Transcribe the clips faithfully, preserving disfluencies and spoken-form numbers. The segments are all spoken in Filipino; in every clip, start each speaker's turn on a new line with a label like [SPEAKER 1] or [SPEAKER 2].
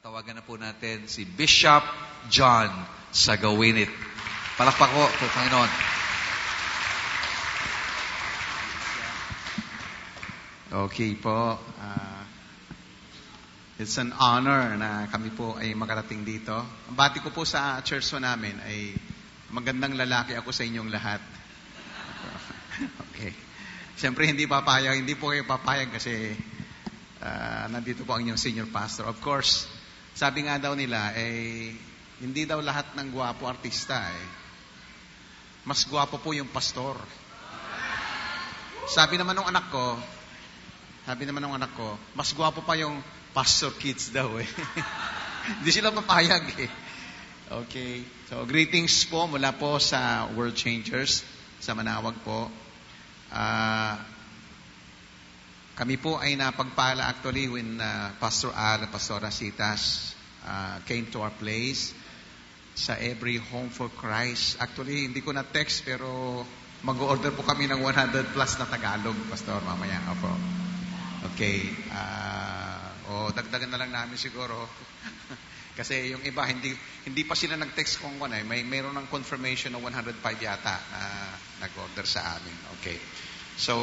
[SPEAKER 1] Tawagan na po natin si Bishop John Sagawinit. Palakpak po, po Panginoon.
[SPEAKER 2] Okay po. Uh, it's an honor na kami po ay makarating dito. Ang bati ko po sa church po namin ay magandang lalaki ako sa inyong lahat. Okay. Siyempre hindi papayag, hindi po kayo papayag kasi uh, nandito po ang inyong senior pastor. Of course, sabi nga daw nila, eh, hindi daw lahat ng gwapo artista eh. Mas gwapo po yung pastor. Sabi naman ng anak ko, sabi naman ng anak ko, mas gwapo pa yung pastor kids daw eh. Hindi sila papayag eh. Okay. So, greetings po mula po sa World Changers, sa Manawag po. Ah... Uh, Kami po ay napagpala actually when uh, Pastor Al and Pastor Rasitas uh, came to our place sa Every Home for Christ. Actually, hindi ko na-text pero mag-order po kami ng one hundred plus na Tagalog, Pastor, mamaya. Opo. Okay. Uh, o, dagdagan na lang namin siguro. Kasi yung iba, hindi hindi pa sila nag-text kung ano eh. May mayroon ng confirmation ng one hundred five yata na nag-order sa amin. Okay. So,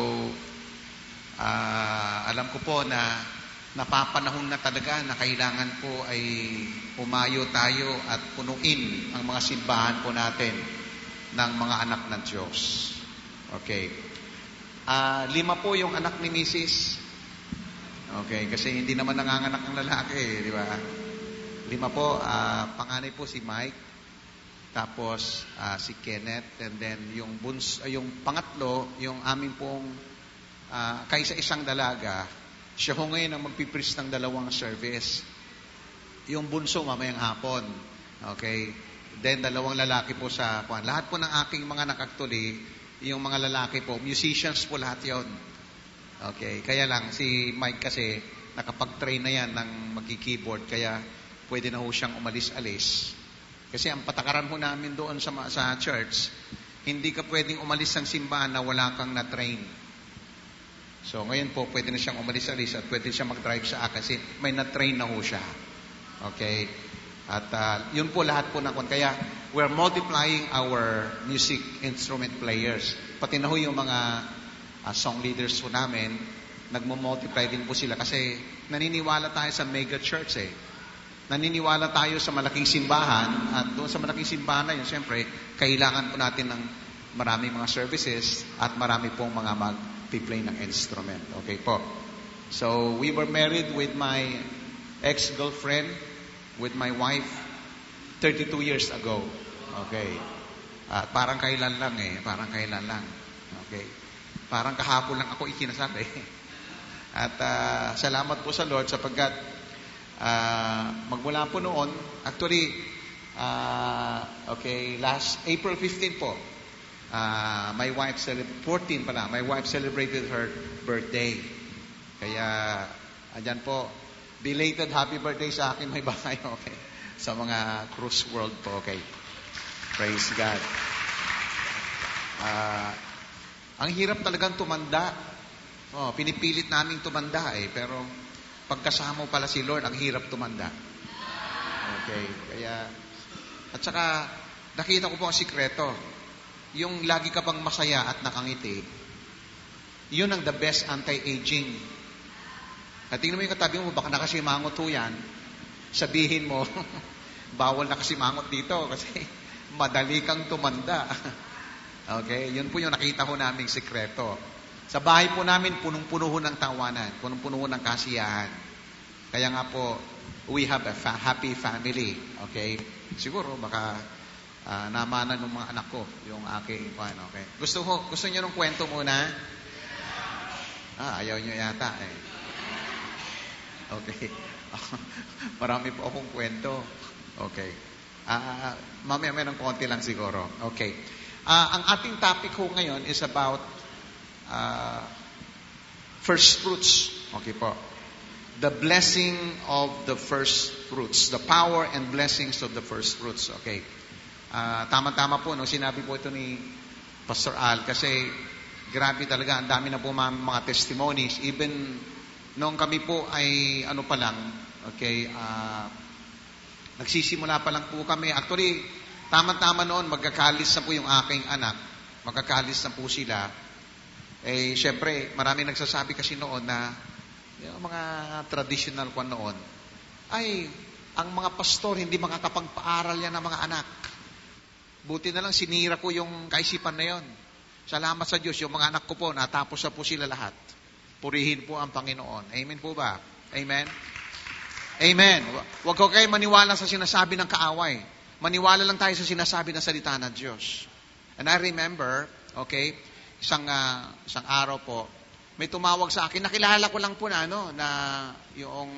[SPEAKER 2] Uh, alam ko po na napapanahon na talaga na kailangan po ay umayo tayo at punuin ang mga simbahan po natin ng mga anak ng Diyos. Okay. Uh, lima po yung anak ni Missus Okay, kasi hindi naman nanganganak ng lalaki, di ba? Lima po, uh, panganay po si Mike, tapos uh, si Kenneth, and then yung buns, uh, yung pangatlo, yung aming pong Uh, kaysa isang dalaga, siya ho ngayon ang magpipris ng dalawang service. Yung bunso mamayang hapon. Okay? Then dalawang lalaki po sa kwan. Lahat po ng aking mga nakaktuloy, yung mga lalaki po, musicians po lahat yon. Okay? Kaya lang, si Mike kasi nakapag-train na yan ng magki-keyboard, kaya pwede na ho siyang umalis-alis. Kasi ang patakaran ho namin doon sa, sa church, hindi ka pwedeng umalis ng simbahan na wala kang na-train. So, ngayon po, pwede na siyang umalis-alis at pwede siyang mag-drive sa akin kasi may na-train na ho siya. Okay? At uh, yun po lahat po na kung kaya we're multiplying our music instrument players. Pati na ho yung mga uh, song leaders po namin, nagmo-multiply din po sila kasi naniniwala tayo sa mega church eh. Naniniwala tayo sa malaking simbahan at doon sa malaking simbahan na yun, siyempre, kailangan po natin ng maraming mga services at marami pong mga mag play ng instrument. Okay po. So, we were married with my ex-girlfriend, with my wife, thirty-two years ago. Okay. At uh, parang kailan lang eh. Parang kailan lang. Okay. Parang kahapon lang ako ikinasabi. At uh, salamat po sa Lord sapagkat uh, magmula po noon, actually, uh, okay, last April fifteenth po, Uh, my wife celebrated, fourteen pala, my wife celebrated her birthday. Kaya, andyan po, belated happy birthday sa akin, may bahay, okay. Sa mga cruise world po, okay. Praise God. Uh, ang hirap talagang tumanda. Oh, pinipilit namin tumanda eh, pero pagkasama pala si Lord, ang hirap tumanda. Okay, kaya, at saka, nakita ko po ang sikreto. Yung lagi ka pang masaya at nakangiti, yun ang the best anti-aging. At tingnan mo yung katabi mo, baka nakasimangot ho yan. Sabihin mo, bawal nakasimangot dito kasi madali kang tumanda. Okay? Yun po yung nakita ho naming sikreto. Sa bahay po namin, punong-puno ho ng tawanan, punong-puno ho ng kasiyahan. Kaya nga po, we have a fa- happy family. Okay? Siguro, baka Uh, namanan ng mga anak ko, yung aking pan, okay. Gusto ho, gusto niyo ng kwento muna? Ah, ayaw niyo yata eh. Okay. Marami po akong kwento. Okay. Ah, uh, mamaya may ng konti lang siguro. Okay. Uh, ang ating topic ho ngayon is about uh, first fruits. Okay po. The blessing of the first fruits. The power and blessings of the first fruits. Okay. Uh, tama-tama po, no, sinabi po ito ni Pastor Al kasi grabe talaga, ang dami na po mga, mga testimonies. Even noong kami po ay ano pa lang, okay, uh, Nagsisimula pa lang po kami. Actually, tama-tama noon, magkakalis na po yung aking anak. Magkakalis na po sila. Eh, syempre, marami nagsasabi kasi noon na yung mga traditional kwa noon, ay, ang mga pastor hindi makakapagpaaral yan ng mga anak. Buti na lang sinira ko yung kaisipan na yon. Salamat sa Diyos, yung mga anak ko po, natapos na po sila lahat. Purihin po ang Panginoon. Amen po ba? Amen? Amen. Huwag ko kayo maniwala sa sinasabi ng kaaway. Maniwala lang tayo sa sinasabi ng salita ng Diyos. And I remember, okay, isang, uh, isang araw po, may tumawag sa akin. Nakilala ko lang po na, ano, na yung,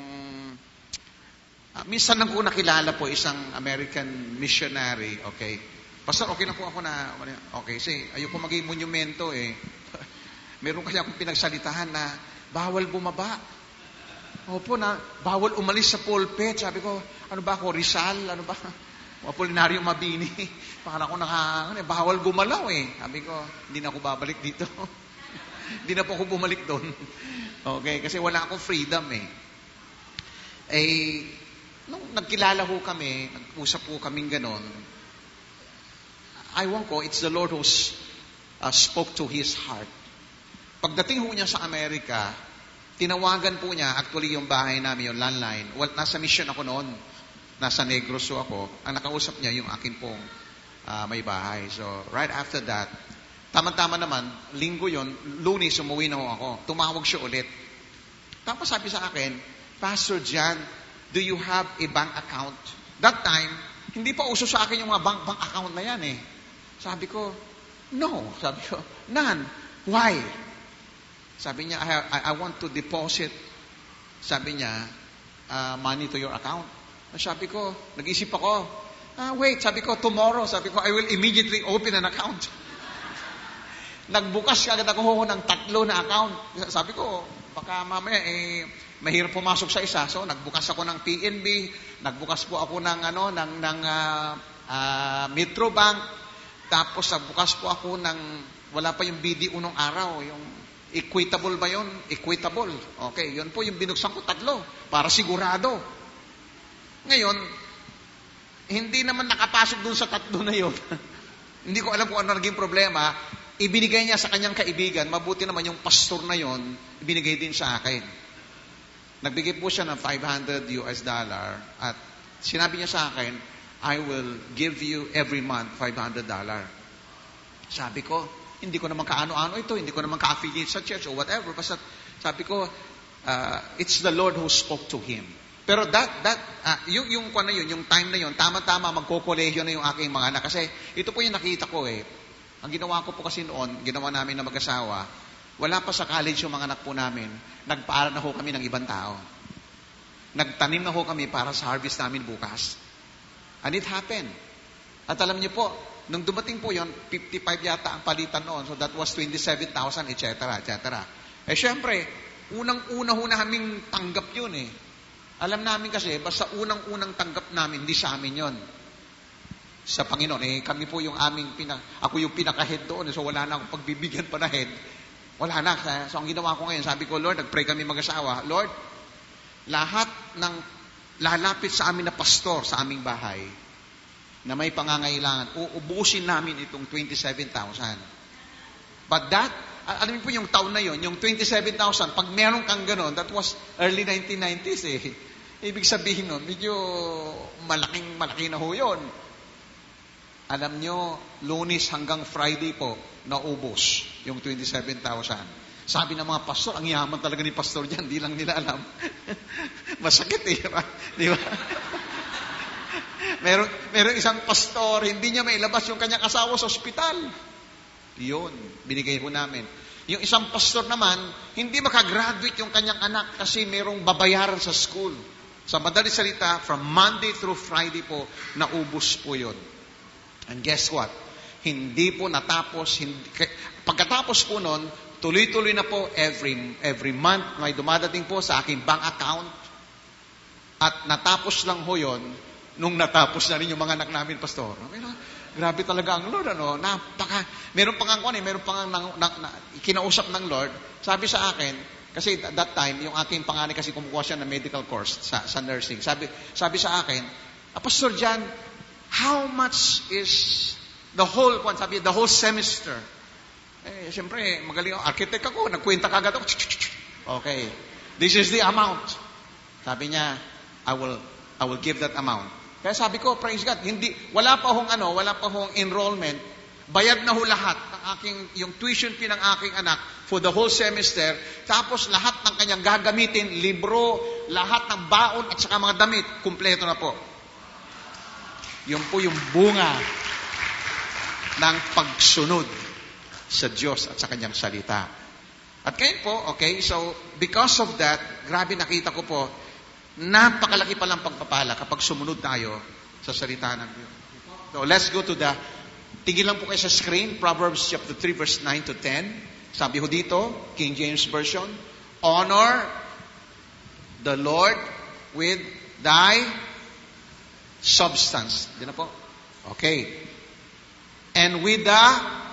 [SPEAKER 2] uh, minsan lang po nakilala po isang American missionary, okay. Pastor, okay na po ako na, okay, kasi ayoko maging monumento eh. Meron kasi akong pinagsalitahan na bawal bumaba. Opo na, bawal umalis sa pulpit. Sabi ko, ano ba ako, Rizal? Ano ba? Apolinario Mabini. Para ako naka, ano, bawal gumalaw eh. Sabi ko, hindi na ako babalik dito. Hindi na po ako bumalik doon. Okay, kasi wala akong freedom eh. Eh, nung nagkilala ho kami, nag-usap po kaming ganon, aywan ko, it's the Lord who uh, spoke to his heart. Pagdating ho niya sa Amerika, tinawagan po niya, actually yung bahay namin, yung landline, well, nasa mission ako noon, nasa Negros ho ako, ang nakausap niya yung akin pong uh, may bahay. So, right after that, tama-tama naman, linggo yon, Lunes, umuwi na ho ako. Tumawag siya ulit. Tapos sabi sa akin, Pastor Jan, do you have a bank account? That time, hindi pa uso sa akin yung mga bank, bank account na yan eh. Sabi ko, no. Sabi ko, none. Why? Sabi niya, I, have, I, I want to deposit, sabi niya, uh, money to your account. Sabi ko, nag-isip ako, ah, wait, sabi ko, tomorrow, sabi ko, I will immediately open an account. Nagbukas agad ako ng tatlo na account. Sabi ko, baka mamaya, eh, mahirap pumasok sa isa. So, nagbukas ako ng P N B, nagbukas po ako ng, ano, ng, ng uh, uh, Metro Bank, tapos nagbukas po ako ng, wala pa yung B D O nung araw, yung equitable ba yun? Equitable. Okay, yun po yung binuksan ko tatlo, para sigurado. Ngayon, hindi naman nakapasok dun sa tatlo na yun. Hindi ko alam kung ano naging problema. Ibinigay niya sa kanyang kaibigan, mabuti naman yung pastor na yun, ibinigay din sa akin. Nagbigay po siya ng five hundred U S dollar at sinabi niya sa akin, I will give you every month five hundred dollar. Sabi ko, hindi ko naman kaano-ano ito, hindi ko naman ka-affiliate sa church or whatever. Basta sabi ko, uh, it's the Lord who spoke to him. Pero that, that, uh, yung, yung, yung, yun, yung time na yun, tama-tama magko-kolehiyo na yung aking mga anak. Kasi ito po yung nakita ko eh. Ang ginawa ko po kasi noon, ginawa namin na mag-asawa, wala pa sa college yung mga anak po namin, nagpaaral na ho kami ng ibang tao. Nagtanim na ho kami para sa harvest namin bukas. And it happened. At alam niyo po, nung dumating po yon, fifty-five yata ang palitan noon. So that was twenty-seven thousand, et cetera, et cetera. Eh syempre, unang-una ho naming tanggap yun eh. Alam namin kasi, basta unang-unang tanggap namin, hindi sa amin yon. Sa Panginoon. Eh kami po yung aming, pinak ako yung pinaka-head doon. So wala na akong pagbibigyan pa na head. Wala na. So ang ginawa ko ngayon, sabi ko, Lord, nag-pray kami mag-asawa. Lord, lahat ng lalapit sa amin na pastor sa aming bahay na may pangangailangan, uubusin namin itong twenty-seven thousand. But that, alam niyo po yung taon na yon, yung twenty-seven thousand, pag meron kang ganon, that was early nineteen nineties eh. Ibig sabihin nun, medyo malaking malaki na ho yun. Alam nyo, Lunes hanggang Friday po, naubos yung twenty-seven thousand. Sabi ng mga pastor, ang yaman talaga ni pastor dyan, di lang nila alam. Masakit eh, di ba? meron, meron isang pastor, hindi niya mailabas yung kanyang asawa sa ospital. Yun, binigay ko namin. Yung isang pastor naman, hindi makagraduate yung kanyang anak kasi merong babayaran sa school. Sa madali salita, from Monday through Friday po, naubos po yun. And guess what? Hindi po natapos. Hindi, pagkatapos po nun, tuloy-tuloy na po every, every month may dumadating po sa aking bank account. At natapos lang ho yun, nung natapos na rin yung mga anak namin, pastor. Pero, grabe talaga ang Lord, ano? Napaka, meron pang ang eh, meron pang ang na, na, kinausap ng Lord. Sabi sa akin, kasi that time, yung aking panganay kasi kumukuha siya ng medical course sa, sa nursing. Sabi, sabi sa akin, Pastor John, how much is the whole, kung sabi, the whole semester? Eh, siyempre, magaling ako. Architect ako, nagkwenta kagad ako. Okay. This is the amount. Sabi niya, I will, I will give that amount. Kaya sabi ko, praise God, hindi, wala pa hong ano, wala pa hong enrollment. Bayad na ho lahat ng aking, yung tuition fee ng aking anak for the whole semester. Tapos lahat ng kanyang gagamitin, libro, lahat ng baon at saka mga damit, kumpleto na po. Yun po yung bunga ng pagsunod sa Diyos at sa kanyang salita. At ngayon po, okay, so because of that, grabe nakita ko po, napakalaki palang pagpapala kapag sumunod tayo sa salita ng Diyos. So let's go to the, tingin lang po kayo sa screen, Proverbs chapter three, verse nine to ten. Sabi ho dito, King James Version, honor the Lord with thy substance. Di na po? Okay. And with the,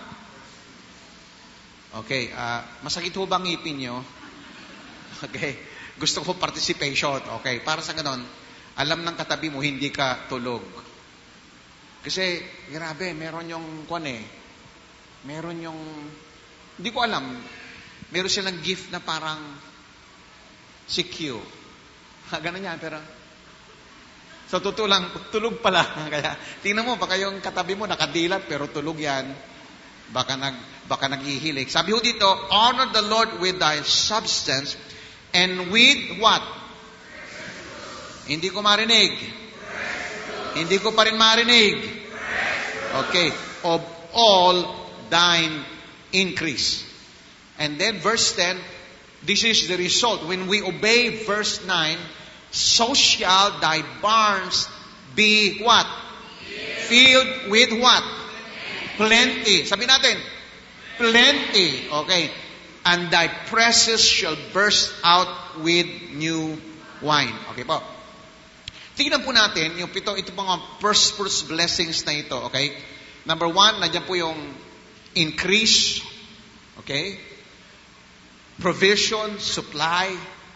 [SPEAKER 2] okay, uh, masakit ho bang ngipin nyo? Okay. Gusto ko participation. Okay. Para sa ganon, alam ng katabi mo, hindi ka tulog. Kasi, grabe, meron yung, kwan eh, meron yung, hindi ko alam, meron silang gift na parang C Q. Ganon yan, pero, so, totoo lang, tulog pala. Kaya, tingnan mo, baka yung katabi mo nakadilat, pero tulog yan. Baka, nag, baka nag-ihilik. Sabi ho dito, honor the Lord with thy substance, and with what? Hindi ko marinig. Hindi ko pa rin marinig. Okay. Of all thine increase. And then, verse ten, this is the result. When we obey verse nine, so shall thy barns be what? Filled with what? Plenty. Sabi natin, plenty. Okay. And thy presses shall burst out with new wine. Okay po. Tingnan po natin, yung pito, ito pong first first blessings na ito. Okay. Number one, nandiyan po yung increase. Okay. Provision, supply.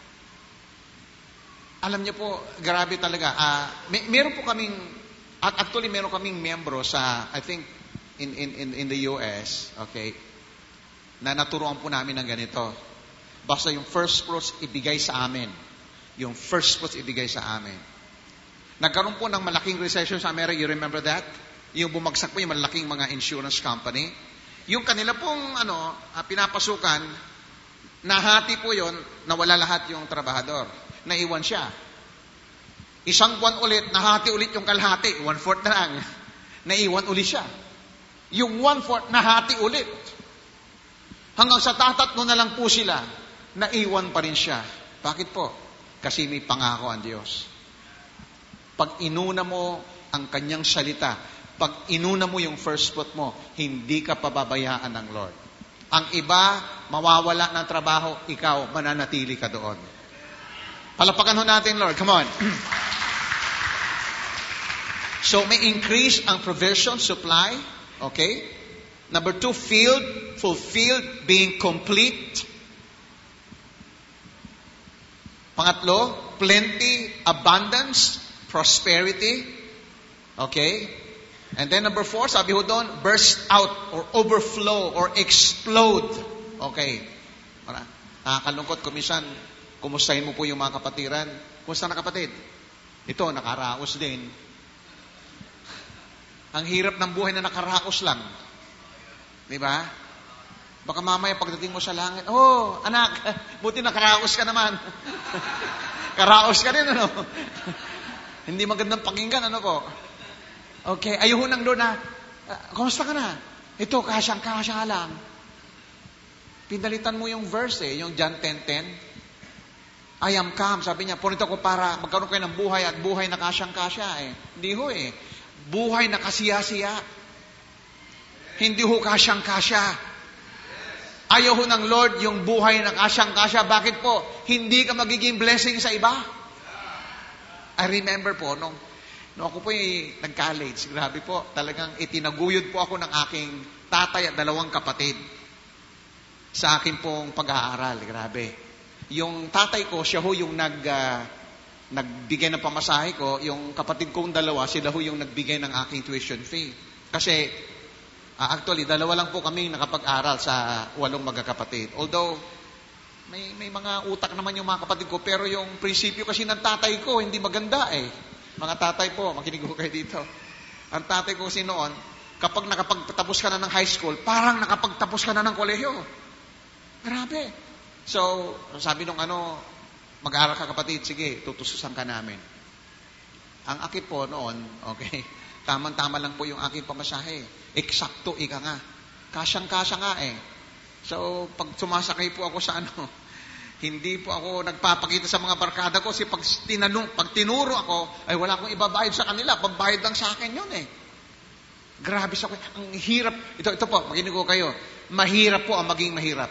[SPEAKER 2] Alam niyo po, grabe talaga. Uh, may, meron po kaming, actually meron kaming membro sa, I think, in, in, in, in the U S, okay, na naturuan po namin ng ganito. Basta yung first fruits ibigay sa amin. Yung first fruits ibigay sa amin. Nagkaroon po ng malaking recession sa America, you remember that? Yung bumagsak po yung malaking mga insurance company. Yung kanila pong ano, uh, pinapasukan, nahati po yon, nawala lahat yung trabahador. Naiwan siya. Isang buwan ulit, nahati ulit yung kalahati. One-fourth na lang. Naiwan ulit siya. Yung one-fourth, nahati ulit. Hanggang sa tatatlo na lang po sila, naiwan pa rin siya. Bakit po? Kasi may pangako ang Diyos. Pag inuna mo ang kanyang salita, pag inuna mo yung first fruit mo, hindi ka pababayaan ng Lord. Ang iba, mawawala ng trabaho, ikaw, mananatili ka doon. Palapakan ho natin, Lord. Come on. So, may increase ang provision, supply. Okay? Number two, filled, fulfilled, being complete. Pangatlo, plenty, abundance, prosperity. Okay? And then number four, sabi ho doon, burst out or overflow or explode. Okay. Nakakalungkot, kumisan, kumustahin mo po yung mga kapatiran. Kumusta na kapatid? Ito, nakaraos din. Ang hirap ng buhay na nakaraos lang. Di ba? Baka mamaya pagdating mo sa langit, oh, anak, buti nakaraos ka naman. Karaos ka rin, ano? Hindi magandang pakinggan, ano po? Okay, ayun ng Lord na, uh, kumusta ka na? Ito, kasyang-kasya lang. Pinalitan mo yung verse eh, yung John ten ten. I am come, sabi niya, punito ko para magkaroon kayo ng buhay at buhay na kasyang-kasya eh. Hindi ho eh. Buhay na kasiya-siya. Hindi ho kasyang-kasya. Ayaw ho ng Lord yung buhay na kasyang-kasya. Bakit po? Hindi ka magiging blessing sa iba. I remember po, nung, nung ako po yung nag-college, grabe po, talagang itinaguyod po ako ng aking tatay at dalawang kapatid sa akin pong pag-aaral. Grabe. Yung tatay ko, siya ho yung nag, uh, nagbigay ng pamasahe ko, yung kapatid kong dalawa, sila ho yung nagbigay ng aking tuition fee. Kasi, uh, actually, dalawa lang po kami nakapag-aral sa walong magkakapatid. Although, may, may mga utak naman yung mga kapatid ko, pero yung prinsipyo kasi ng tatay ko, hindi maganda eh. Mga tatay po, makinig ko kayo dito. Ang tatay ko kasi noon, kapag nakapagtapos ka na ng high school, parang nakapagtapos ka na ng kolehiyo. Grabe. So, sabi nung ano, mag-aaral ka kapatid, sige, tutususan ka namin. Ang akit po noon, okay, tamang-tama lang po yung aking pamasahe. Eksakto, ika nga. Kasyang-kasya nga eh. So, pag sumasakay po ako sa ano, hindi po ako nagpapakita sa mga barkada ko kasi pag, tinanong, pag tinuro ako, ay wala akong ibabayad sa kanila. Pagbayad lang sa akin yun eh. Grabe sa akin. Ang hirap. Ito, ito po, makinig ko kayo. Mahirap po ang maging mahirap.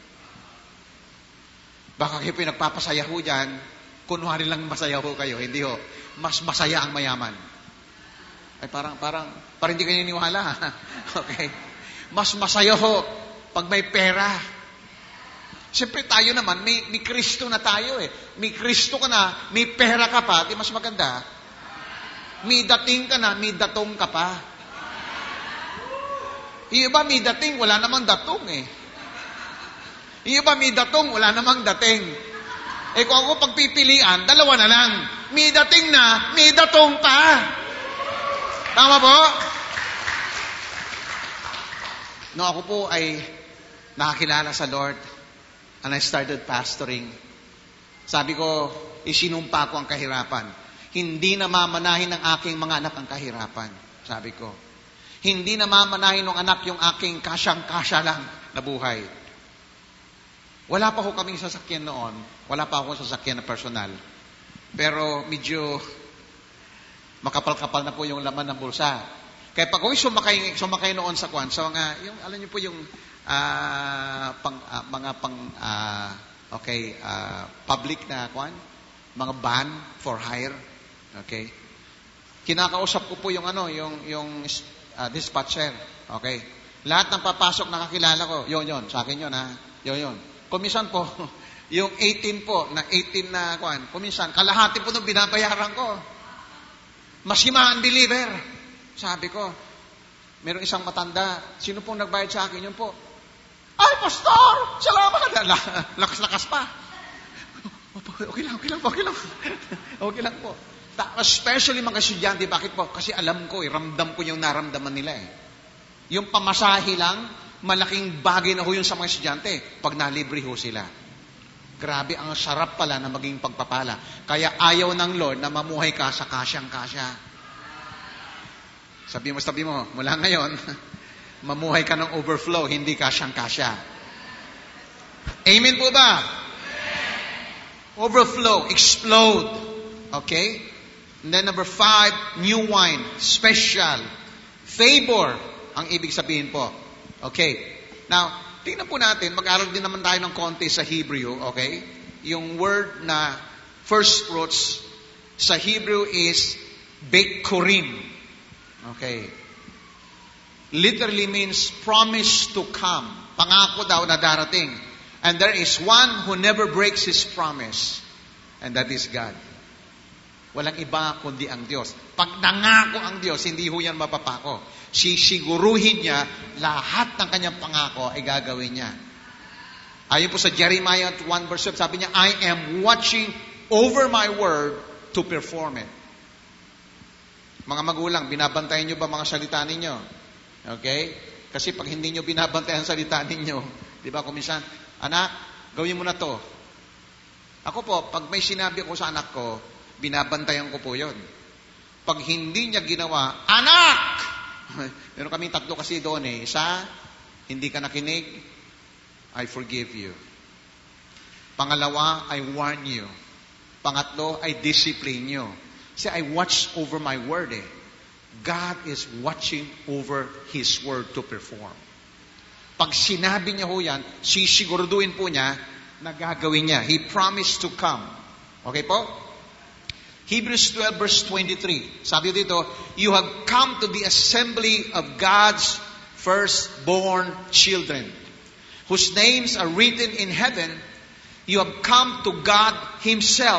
[SPEAKER 2] Baka kayo po yung nagpapasaya ho dyan, kunwari lang masaya ho kayo, hindi ho. Mas masaya ang mayaman. Ay parang, parang, parang hindi kayo niniwala. Okay? Mas masaya ho pag may pera. Siyempre tayo naman, may, may Kristo na tayo eh. May Kristo ka na, may pera ka pa, di mas maganda. May dating ka na, may datong ka pa. Yung iba may dating, wala namang datong eh. Yung iba may datong, wala namang dating. Eh kung ako pagpipilian, dalawa na lang. May dating na, may datong pa. Tama po? No, ako po ay nakakilala sa Lord and I started pastoring. Sabi ko, isinumpa ko ang kahirapan. Hindi na mamanahin ng aking mga anak ang kahirapan. Sabi ko. Hindi na mamanahin ng anak yung aking kasyang-kasya lang na buhay. Wala pa ho kaming sasakyan noon. Wala pa ako sasakyan na personal. Pero medyo makapal-kapal na po yung laman ng bulsa. Kaya pag ako'y sumakay, sumakay noon sa kwan, sa mga, yung, alam niyo po yung uh, pang, uh, mga pang, uh, okay, uh, public na kwan, mga van for hire. Okay? Kinakausap ko po yung ano, yung, yung uh, dispatcher. Okay? Lahat ng papasok nakakilala ko. Yun, yun. Sa akin yun, ha? Yun, yun. Kuminsan po, yung eighteen po, na eighteen na kuan, kuminsan, kalahati po nung binabayaran ko. Masimahan deliver. Sabi ko, meron isang matanda, sino pong nagbayad sa akin? Yun po. Ay, pastor! Salamat! Lakas-lakas pa. Okay lang, okay lang po, okay lang. Okay lang po. Especially mga estudyante, bakit po? Kasi alam ko, eh, ramdam ko yung naramdaman nila eh. Yung pamasahe lang, malaking bagay na ho yun sa mga estudyante pag nalibre ho sila. Grabe, ang sarap pala na maging pagpapala. Kaya ayaw ng Lord na mamuhay ka sa kasyang-kasya. Sabi mo, sabi mo, mula ngayon, mamuhay ka ng overflow, hindi kasyang-kasya. Amen po ba? Overflow, explode. Okay? And then number five, new wine, special. Favor, ang ibig sabihin po. Okay. Now, tingnan po natin, mag-aral din naman tayo ng konti sa Hebrew, okay? Yung word na first fruits sa Hebrew is Bekurim. Okay. Literally means promise to come. Pangako daw na darating. And there is one who never breaks His promise. And that is God. Walang iba kundi ang Diyos. Pag nangako ang Diyos, hindi ho yan mapapako. Sisiguruhin niya, lahat ng kanyang pangako ay gagawin niya. Ayon po sa Jeremiah one verse seven, sabi niya, I am watching over my word to perform it. Mga magulang, binabantayan niyo ba mga salita ninyo? Okay? Kasi pag hindi niyo binabantayan ang salita ninyo, di ba, kuminsan, anak, gawin mo na to. Ako po, pag may sinabi ko sa anak ko, binabantayan ko po yun. Pag hindi niya ginawa, anak! Meron kami tatlo kasi doon eh. Isa, hindi ka nakinig, I forgive you. Pangalawa, I warn you. Pangatlo, I discipline you. See, I watch over my word eh. God is watching over His word to perform. Pag sinabi niya ho yan, sisiguraduhin po niya na gagawin niya. He promised to come. Okay po? Hebrews twelve verse twenty-three. Sabi dito, you have come to the assembly of God's firstborn children, whose names are written in heaven. You have come to God Himself,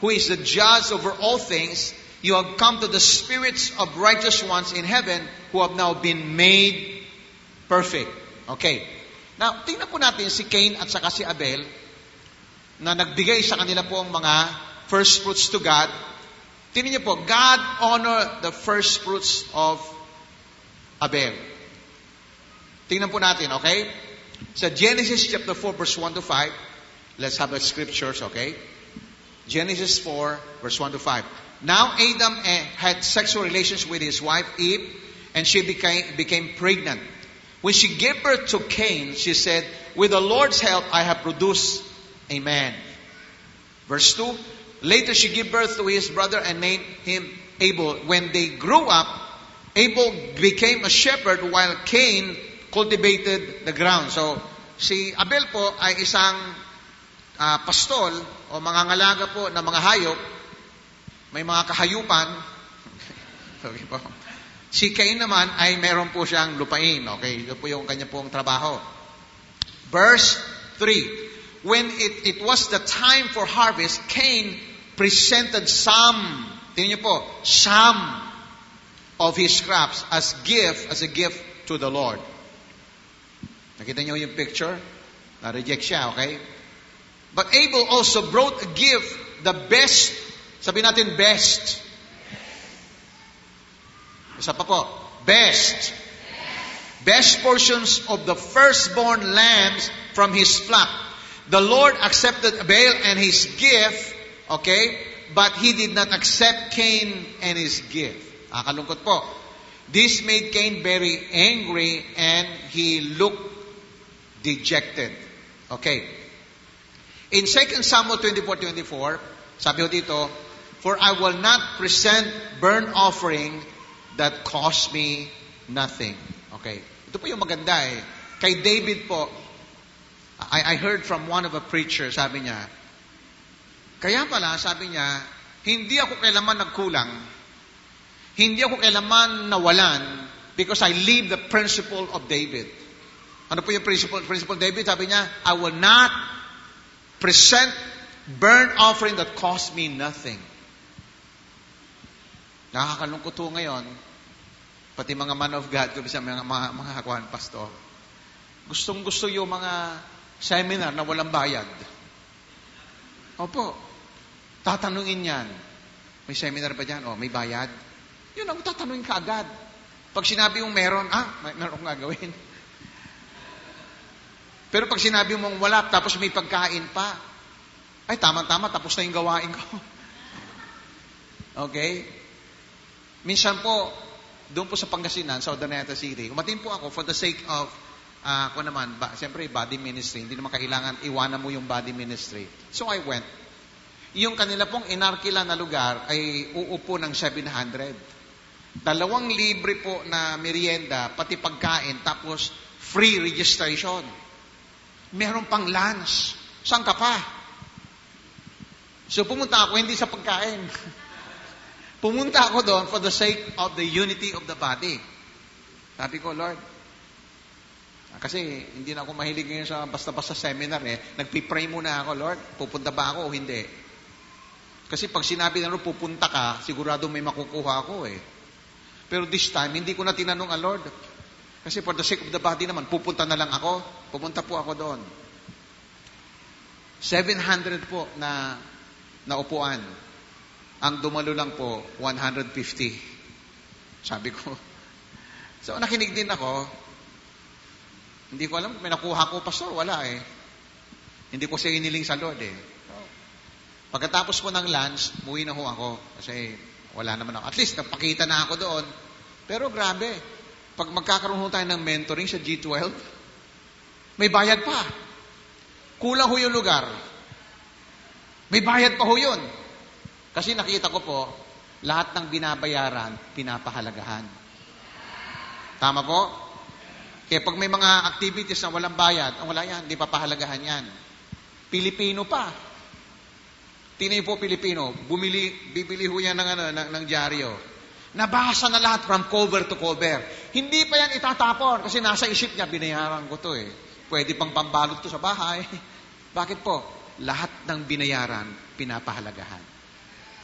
[SPEAKER 2] who is the judge over all things, you have come to the spirits of righteous ones in heaven who have now been made perfect. Okay. Now, tingnan po natin si Cain at saka si Abel na nagbigay sa kanila po ang mga first fruits to God. Tingnan niyo po, God honored the first fruits of Abel. Tingnan po natin, okay? Sa Genesis chapter four, verse one to five, let's have the scriptures, okay? Genesis four, verse one to five. Now Adam eh, had sexual relations with his wife Eve, and she became, became pregnant. When she gave birth to Cain, she said, with the Lord's help, I have produced a man. Verse two, later she gave birth to his brother and named him Abel. When they grew up, Abel became a shepherd while Cain cultivated the ground. So, si Abel po ay isang uh, pastol o mangangalaga po ng mga hayop. May mga kahayupan. Okay po. Si Cain naman ay meron po siyang lupain. Okay, ito po yung kanya pong trabaho. Verse three. When it, it was the time for harvest, Cain presented some, tingnan niyo po, some of his crops as gift, as a gift to the Lord. Nakita niyo yung picture? Na-reject siya, okay? But Abel also brought a gift, the best, sabi natin best. Isa pa po, best. Best portions of the firstborn lambs from his flock. The Lord accepted Abel and his gift, okay? But he did not accept Cain and his gift. Nakakalungkot po. This made Cain very angry and he looked dejected. Okay. In Second Samuel twenty-four twenty-four, sabi ho dito, for I will not present burnt offering that cost me nothing. Okay. Ito po yung maganda eh. Kay David po, I, I heard from one of a preacher, sabi niya, kaya pala, sabi niya, hindi ako kailaman nagkulang, hindi ako kailaman nawalan, because I live the principle of David. Ano po yung principle, principle of David? Sabi niya, I will not present burnt offering that cost me nothing. Nakakalungkot po ngayon, pati mga man of God, kung mga, mga, mga hakuhan, pastor, gustong gusto yung mga seminar na walang bayad. Opo, tatanungin yan. May seminar ba dyan? O, may bayad? Yun ang tatanungin ka agad. Pag sinabi mong meron, ah, may meron kong gagawin. Pero pag sinabi mong wala, tapos may pagkain pa, ay, tama-tama, tapos na yung gawain ko. Okay? Minsan po, doon po sa Pangasinan, sa Urdaneta City, umatin po ako for the sake of, uh, ako naman, ba, siyempre, body ministry. Hindi naman kailangan iwanan mo yung body ministry. So I went. Yung kanila pong inarkila na lugar ay uupo ng seven hundred. Dalawang libre po na merienda, pati pagkain, tapos free registration. Meron pang lunch. Saan ka pa? So pumunta ako, hindi sa pagkain. Pumunta ako doon for the sake of the unity of the body. Sabi ko, Lord, kasi hindi na ako mahilig ngayon sa basta-basta seminar eh. Nagpipray muna ako, Lord, pupunta ba ako o hindi? Kasi pag sinabi na rin, pupunta ka, sigurado may makukuha ako eh. Pero this time, hindi ko na tinanong ang Lord. Kasi for the sake of the body naman, pupunta na lang ako. Pupunta po ako doon. seven hundred po na, na upuan. Ang dumalo lang po, one hundred fifty. Sabi ko. So, nakinig din ako. Hindi ko alam, may nakuha ko, pastor, wala eh. Hindi ko siya iniling sa Lord eh. So, pagkatapos po ng lunch, muwi na ho ako. Kasi wala naman ako. At least, napakita na ako doon. Pero grabe, pag magkakaroon ho tayo ng mentoring sa G twelve, may bayad pa. Kulang ho yung lugar. May bayad pa ho yun. Kasi nakita ko po, lahat ng binabayaran, pinapahalagahan. Tama po? Kaya pag may mga activities na walang bayad, ang wala yan, hindi papahalagahan yan. Pilipino pa. Tinay po Pilipino, bumili, bibili ho yan ng, ano, ng, ng dyaryo. Nabasa na lahat from cover to cover. Hindi pa yan itatapon kasi nasa isip niya, binayaran ko to eh. Pwede pang pambalot to sa bahay. Bakit po? Lahat ng binayaran, pinapahalagahan.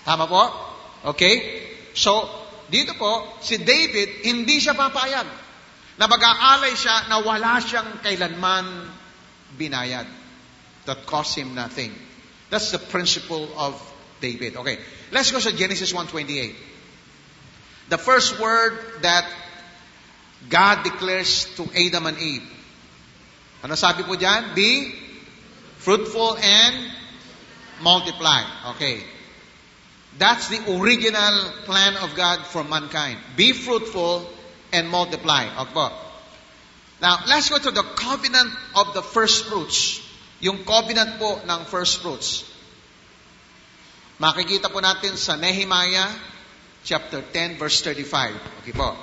[SPEAKER 2] Tama po? Okay? So, dito po, si David, hindi siya papayag na mag-aalay siya na wala siyang kailanman binayad. That cost him nothing. That's the principle of David. Okay, let's go to Genesis one twenty-eight. The first word that God declares to Adam and Eve. Ano sabi po dyan? Be fruitful and multiply. Okay. That's the original plan of God for mankind. Be fruitful and multiply. Okay. Now, let's go to the covenant of the first fruits. Yung covenant po ng first fruits. Makikita po natin sa Nehemiah chapter ten verse thirty-five. Okay po.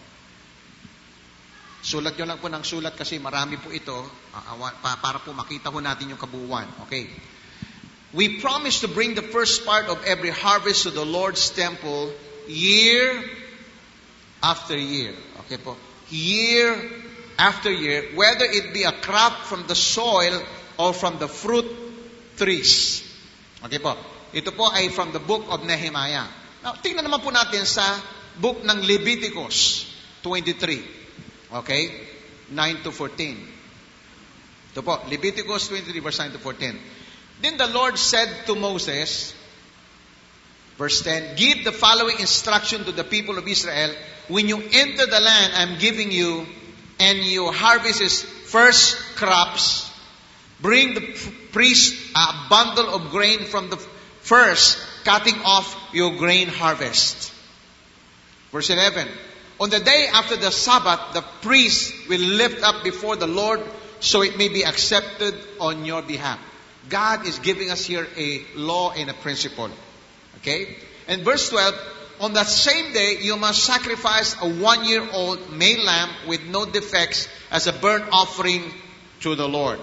[SPEAKER 2] Sulat nyo lang po ng sulat kasi marami po ito para po makita po natin yung kabuuan. Okay. We promise to bring the first part of every harvest to the Lord's temple year after year. Okay po. Year after year, whether it be a crop from the soil or from the fruit trees. Okay po. Ito po ay from the book of Nehemiah. Now, tingnan naman po natin sa book ng Leviticus twenty-three. Okay? nine to fourteen. Ito po, Leviticus twenty-three, verse nine to fourteen. Then the Lord said to Moses, verse ten, give the following instruction to the people of Israel. When you enter the land I'm giving you, and you harvest its first crops, bring the priest a bundle of grain from the first, cutting off your grain harvest. Verse eleven. On the day after the Sabbath, the priest will lift up before the Lord so it may be accepted on your behalf. God is giving us here a law and a principle. Okay? And verse twelve, on that same day, you must sacrifice a one-year-old male lamb with no defects as a burnt offering to the Lord.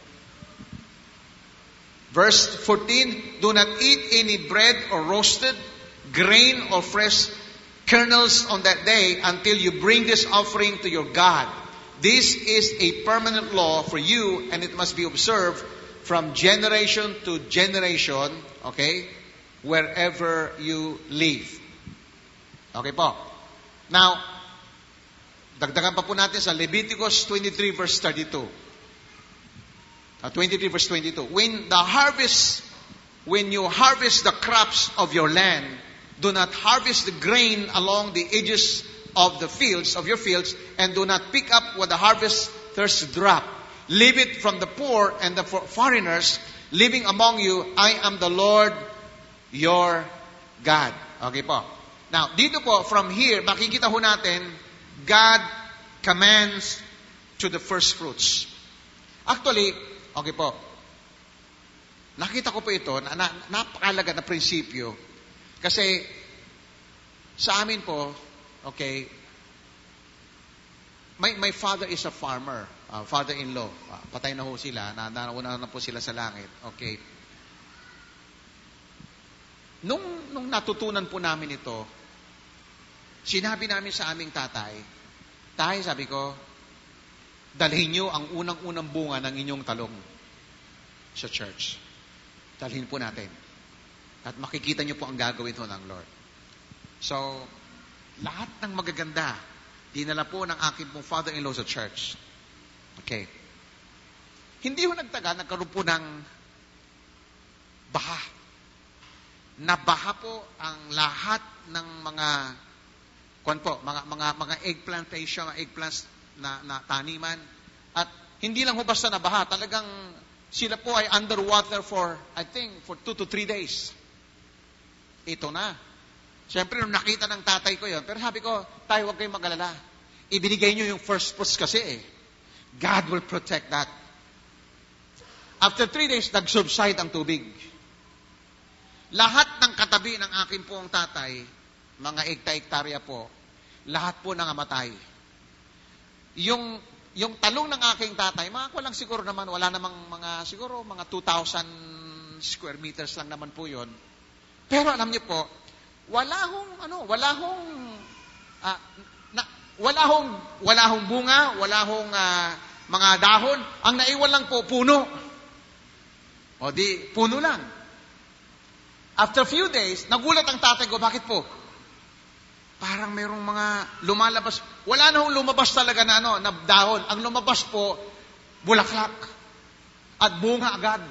[SPEAKER 2] Verse fourteen, do not eat any bread or roasted, grain or fresh kernels on that day until you bring this offering to your God. This is a permanent law for you, and it must be observed from generation to generation, okay, wherever you live. Okay po. Now, dagdagan pa po natin sa Leviticus twenty-three verse thirty-two. Uh, twenty-three verse twenty-two. When the harvest, when you harvest the crops of your land, do not harvest the grain along the edges of the fields, of your fields, and do not pick up what the harvesters drop. Leave it from the poor and the foreigners living among you. I am the Lord your God. Okay po. Now, dito po, from here, makikita ho natin, God commands to the first fruits. Actually, okay po, nakita ko po ito, na, na, napakalaga na prinsipyo. Kasi, sa amin po, okay, my, my father is a farmer, uh, father-in-law. Uh, patay na ho sila, na, nauna na po sila sa langit. Okay. Nung, nung natutunan po namin ito, sinabi namin sa aming tatay, tay, sabi ko, dalhin nyo ang unang-unang bunga ng inyong talong sa church. Dalhin po natin. At makikita nyo po ang gagawin ho ng Lord. So, lahat ng magaganda, dinala po ng aking pong father-in-law sa church. Okay. Hindi ho nagtaga, nagkaroon po ng baha. Nabaha po ang lahat ng mga kuwan po, mga mga mga eggplantation, mga eggplants na, na taniman. At hindi lang ho basta nabaha, talagang sila po ay underwater for, I think, for two to three days. Ito na. Siyempre, nung nakita ng tatay ko yun, pero sabi ko, tayo, huwag kayong mag-alala. Ibinigay nyo yung first fruits kasi eh. God will protect that. After three days, nag-subside ang tubig. Lahat ng katabi ng aking pong tatay, mga ekta-ektarya po, lahat po nangamatay. Yung, yung talong ng aking tatay, mga ko lang siguro naman, wala namang mga, siguro mga two thousand square meters lang naman po yun. Pero alam niyo po, wala hong, ano, wala hong, ah, na, wala hong, wala hong bunga, wala hong ah, mga dahon. Ang naiwan lang po, puno. O di, puno lang. After a few days, nagulat ang tatay ko. Bakit po? Parang mayroong mga lumalabas. Wala na hong lumabas talaga na, ano, na dahon. Ang lumabas po, bulaklak. At bunga agad.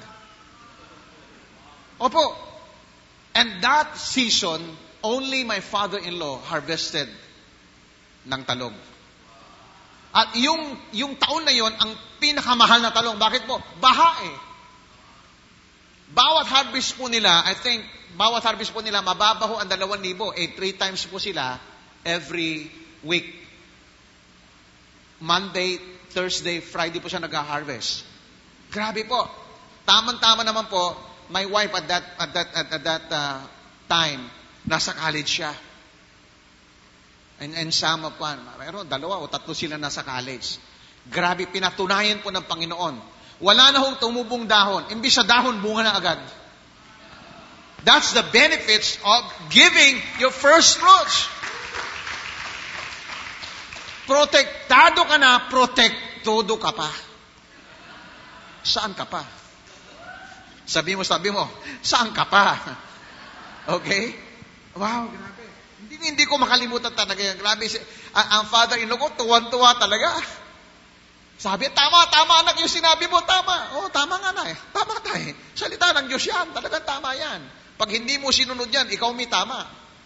[SPEAKER 2] Opo. And that season, only my father-in-law harvested ng talong. At yung, yung taon na yon ang pinakamahal na talong. Bakit po? Baha eh. Bawat harvest po nila, I think, bawat harvest po nila, mababaho ang dalawang libo. Eh, three times po sila every week. Monday, Thursday, Friday po siya nag-harvest. Grabe po. Tamang-tama naman po, my wife at that, at that, at, at that uh, time, nasa college siya. And, and sama pa, pero dalawa o tatlo sila nasa college. Grabe, pinatunayan po ng Panginoon. Wala na hong tumubong dahon. Imbis sa dahon, bunga na agad. That's the benefits of giving your first fruits. Protektado ka na, protektudo ka pa. Saan ka pa? Sabi mo, sabi mo, saan ka pa? Okay? Wow, grabe. Hindi, hindi ko makalimutan talaga yan. Grabe, ang, ang father-in-law ko, tuwan-tuwa talaga. Sabi, tama, tama anak yung sinabi mo, tama. Oh, tama nga na eh. Tama tayo. Salita ng Diyos yan. Talagang tama yan. Pag hindi mo sinunod yan, ikaw may tama.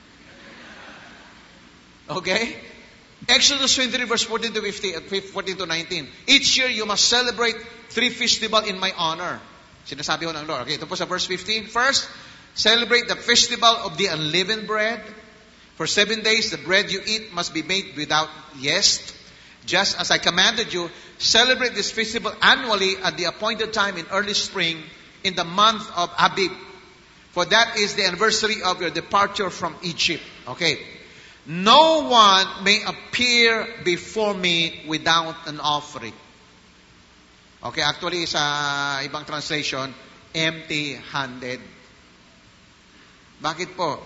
[SPEAKER 2] Okay? Exodus twenty-three verse fourteen to fifteen, fourteen to nineteen. Each year you must celebrate three festivals in my honor. Sinasabi ko ng Lord. Okay, ito po sa verse fifteen. First, celebrate the festival of the unleavened bread. For seven days, the bread you eat must be made without yeast. Just as I commanded you, celebrate this festival annually at the appointed time in early spring in the month of Abib. For that is the anniversary of your departure from Egypt. Okay. No one may appear before me without an offering. Okay, actually sa ibang translation, empty-handed. Bakit po?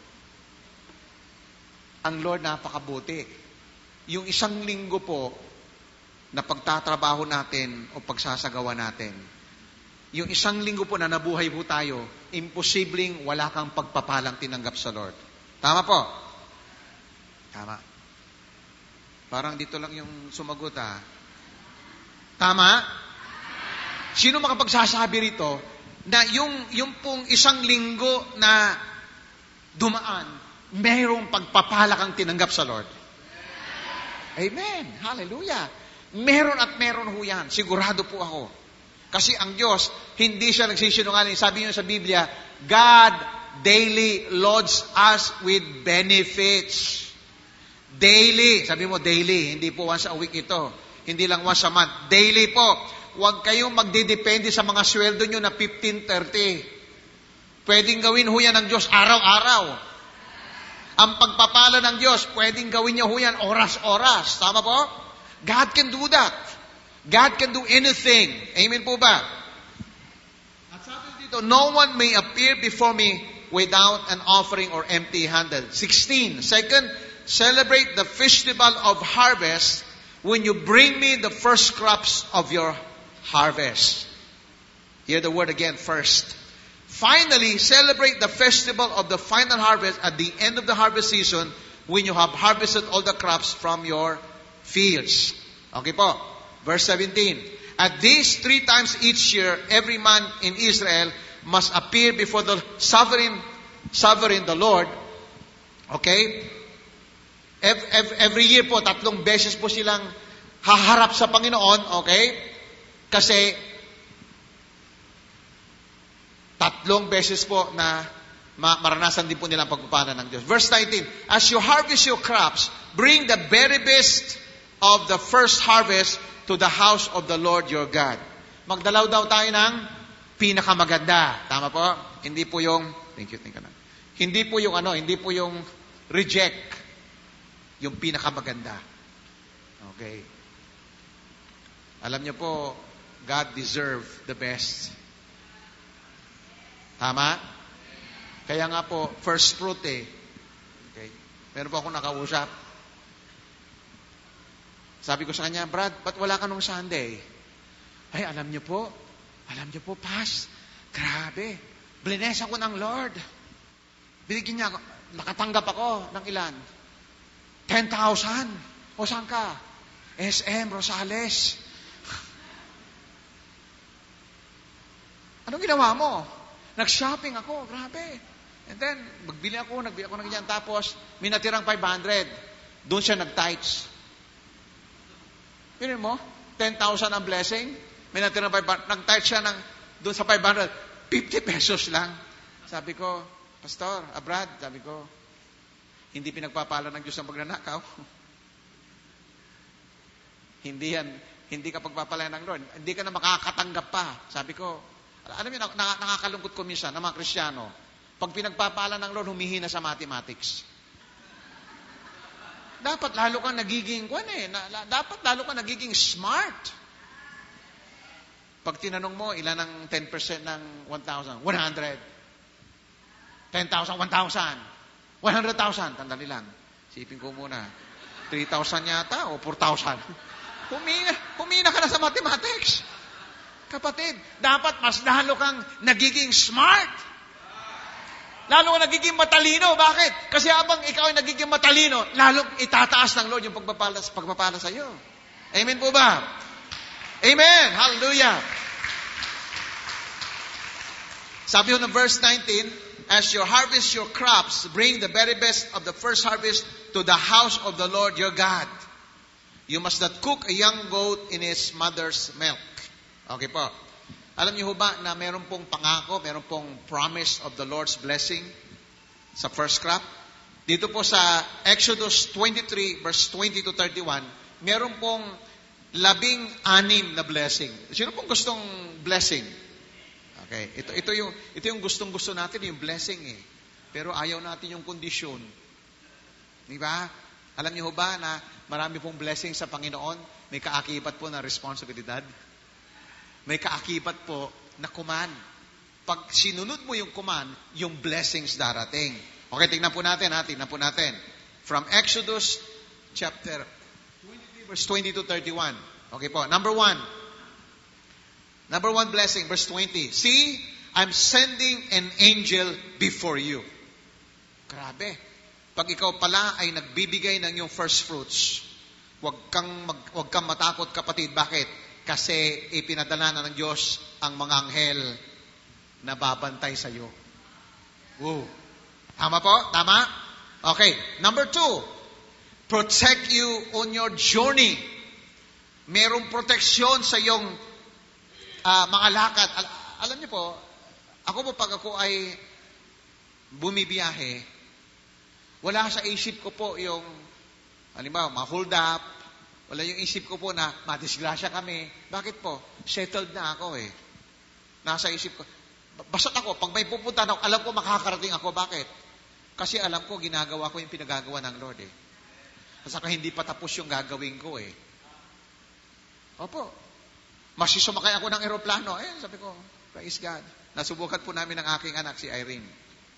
[SPEAKER 2] Ang Lord napakabuti. Yung isang linggo po na pagtatrabaho natin o pagsasagawa natin, yung isang linggo po na nabuhay po tayo, imposibleng wala kang pagpapalang tinanggap sa Lord. Tama po? Tama. Parang dito lang yung sumagot ah. Tama? Sino makapagsasabi rito na yung, yung pong isang linggo na dumaan, mayroong pagpapala kang tinanggap sa Lord? Amen. Hallelujah. Meron at meron ho yan. Sigurado po ako. Kasi ang Diyos, hindi siya nagsisinungaling. Sabi niyo sa Biblia, God daily loads us with benefits. Daily. Sabi mo, daily. Hindi po once a week ito. Hindi lang once a month. Daily po. Huwag kayong magdidepende sa mga sweldo nyo na fifteen, thirty. Pwedeng gawin ho yan ng Diyos araw-araw. Ang pagpapala ng Diyos, pwedeng gawin niyo ho yan oras-oras. Tama po? God can do that. God can do anything. Amen po ba? At sabi dito, no one may appear before me without an offering or empty-handed. sixteen. Second, celebrate the festival of harvest when you bring me the first crops of your harvest. Hear the word again, first. Finally, celebrate the festival of the final harvest at the end of the harvest season when you have harvested all the crops from your fields. Okay po. Verse seventeen. At these three times each year, every man in Israel must appear before the sovereign, sovereign, the Lord. Okay? Every, every, every year po, tatlong beses po silang haharap sa Panginoon. Okay? Kasi tatlong beses po na maranasan din po nilang pagpapala ng Diyos. Verse nineteen, as you harvest your crops, bring the very best of the first harvest to the house of the Lord your God. Magdalaw daw tayo ng pinakamaganda. Tama po? Hindi po yung, thank you, thank you. Hindi po yung ano, hindi po yung reject. Yung pinakamaganda. Okay. Alam niyo po, God deserve the best. Tama? Kaya nga po, first fruit eh. Okay. Meron po akong nakausap. Sabi ko sa kanya, Brad, ba't wala ka nung Sunday? Ay, alam niyo po, alam niyo po, Pas, grabe, blinesan ko ng Lord. Binigyan niya ako, nakatanggap ako ng ilan? ten thousand. O saan ka? S M, Rosales. Anong ginawa mo? Nag-shopping ako, grabe. And then, magbili ako, nagbili ako ng ganyan. Tapos, may natirang five hundred. Doon siya nag-tithes. Pinin mo? ten thousand ang blessing. May natirang five hundred. Nag-tithes siya ng, doon sa five hundred. fifty pesos lang. Sabi ko, Pastor, Abrad, sabi ko, hindi pinagpapala ng Diyos ang pagnanakaw. Hindi yan, hindi ka pagpapala ng Lord. Hindi ka na makakatanggap pa. Sabi ko, alam niyo, nakakalungkot ko minsan ng mga Kristiyano. Pag pinagpapala ng Lord, humihina sa mathematics. Dapat lalo kang nagiging, kwan eh, na, la, dapat lalo kang nagiging smart. Pag tinanong mo, ilan ang ten percent ng one thousand? one hundred. ten thousand, one thousand. one hundred thousand. Tandali lang. Sipin ko muna. three thousand yata o four thousand. Humina, humina ka na sa mathematics. Kapatid, dapat mas lalo kang nagiging smart. Lalo kang nagiging matalino. Bakit? Kasi habang ikaw ay nagiging matalino, lalo itataas ng Lord yung pagpapala, pagpapala sa iyo. Amen po ba? Amen. Hallelujah. Sabi ho ng verse nineteen, as you harvest your crops, bring the very best of the first harvest to the house of the Lord your God. You must not cook a young goat in its mother's milk. Okay po. Alam niyo ho ba na meron pong pangako, meron pong promise of the Lord's blessing sa first crop? Dito po sa Exodus twenty-three, verse twenty to thirty-one, meron pong labing anim na blessing. Sino pong gustong blessing? Okay. Ito, ito yung, ito yung gustong-gusto natin, yung blessing eh. Pero ayaw natin yung kondisyon. Di ba? Alam niyo ho ba na marami pong blessing sa Panginoon, may kaakibat po na responsibilidad? May kaakibat po na command. Pag sinunod mo yung command, yung blessings darating. Okay, tingnan po natin ha, tingnan po natin. From Exodus chapter twenty-three, verse twenty to thirty-one. Okay po, number one. Number one blessing, verse twenty. See, I'm sending an angel before you. Grabe. Pag ikaw pala ay nagbibigay ng iyong first fruits, huwag kang, mag, huwag kang matakot kapatid. Bakit? Kasi ipinadala na ng Diyos ang mga anghel na babantay sa iyo. Woo. Tama po? Tama? Okay. Number two, protect you on your journey. Merong proteksyon sa iyong uh, mga lakad. Al- alam niyo po, ako po pag ako ay bumibiyahe, wala sa isip ko po yung, halimbawa, ma-hold up. Wala yung isip ko po na madisgrasya kami. Bakit po? Settled na ako eh. Nasa isip ko. Basta't ako, pag may pupunta na, alam ko makakarating ako. Bakit? Kasi alam ko, ginagawa ko yung pinagagawa ng Lord eh. At saka hindi pa tapos yung gagawin ko eh. Opo. Masisumakay ako ng eroplano. Eh, sabi ko, praise God. Nasubukan po namin ng aking anak, si Irene.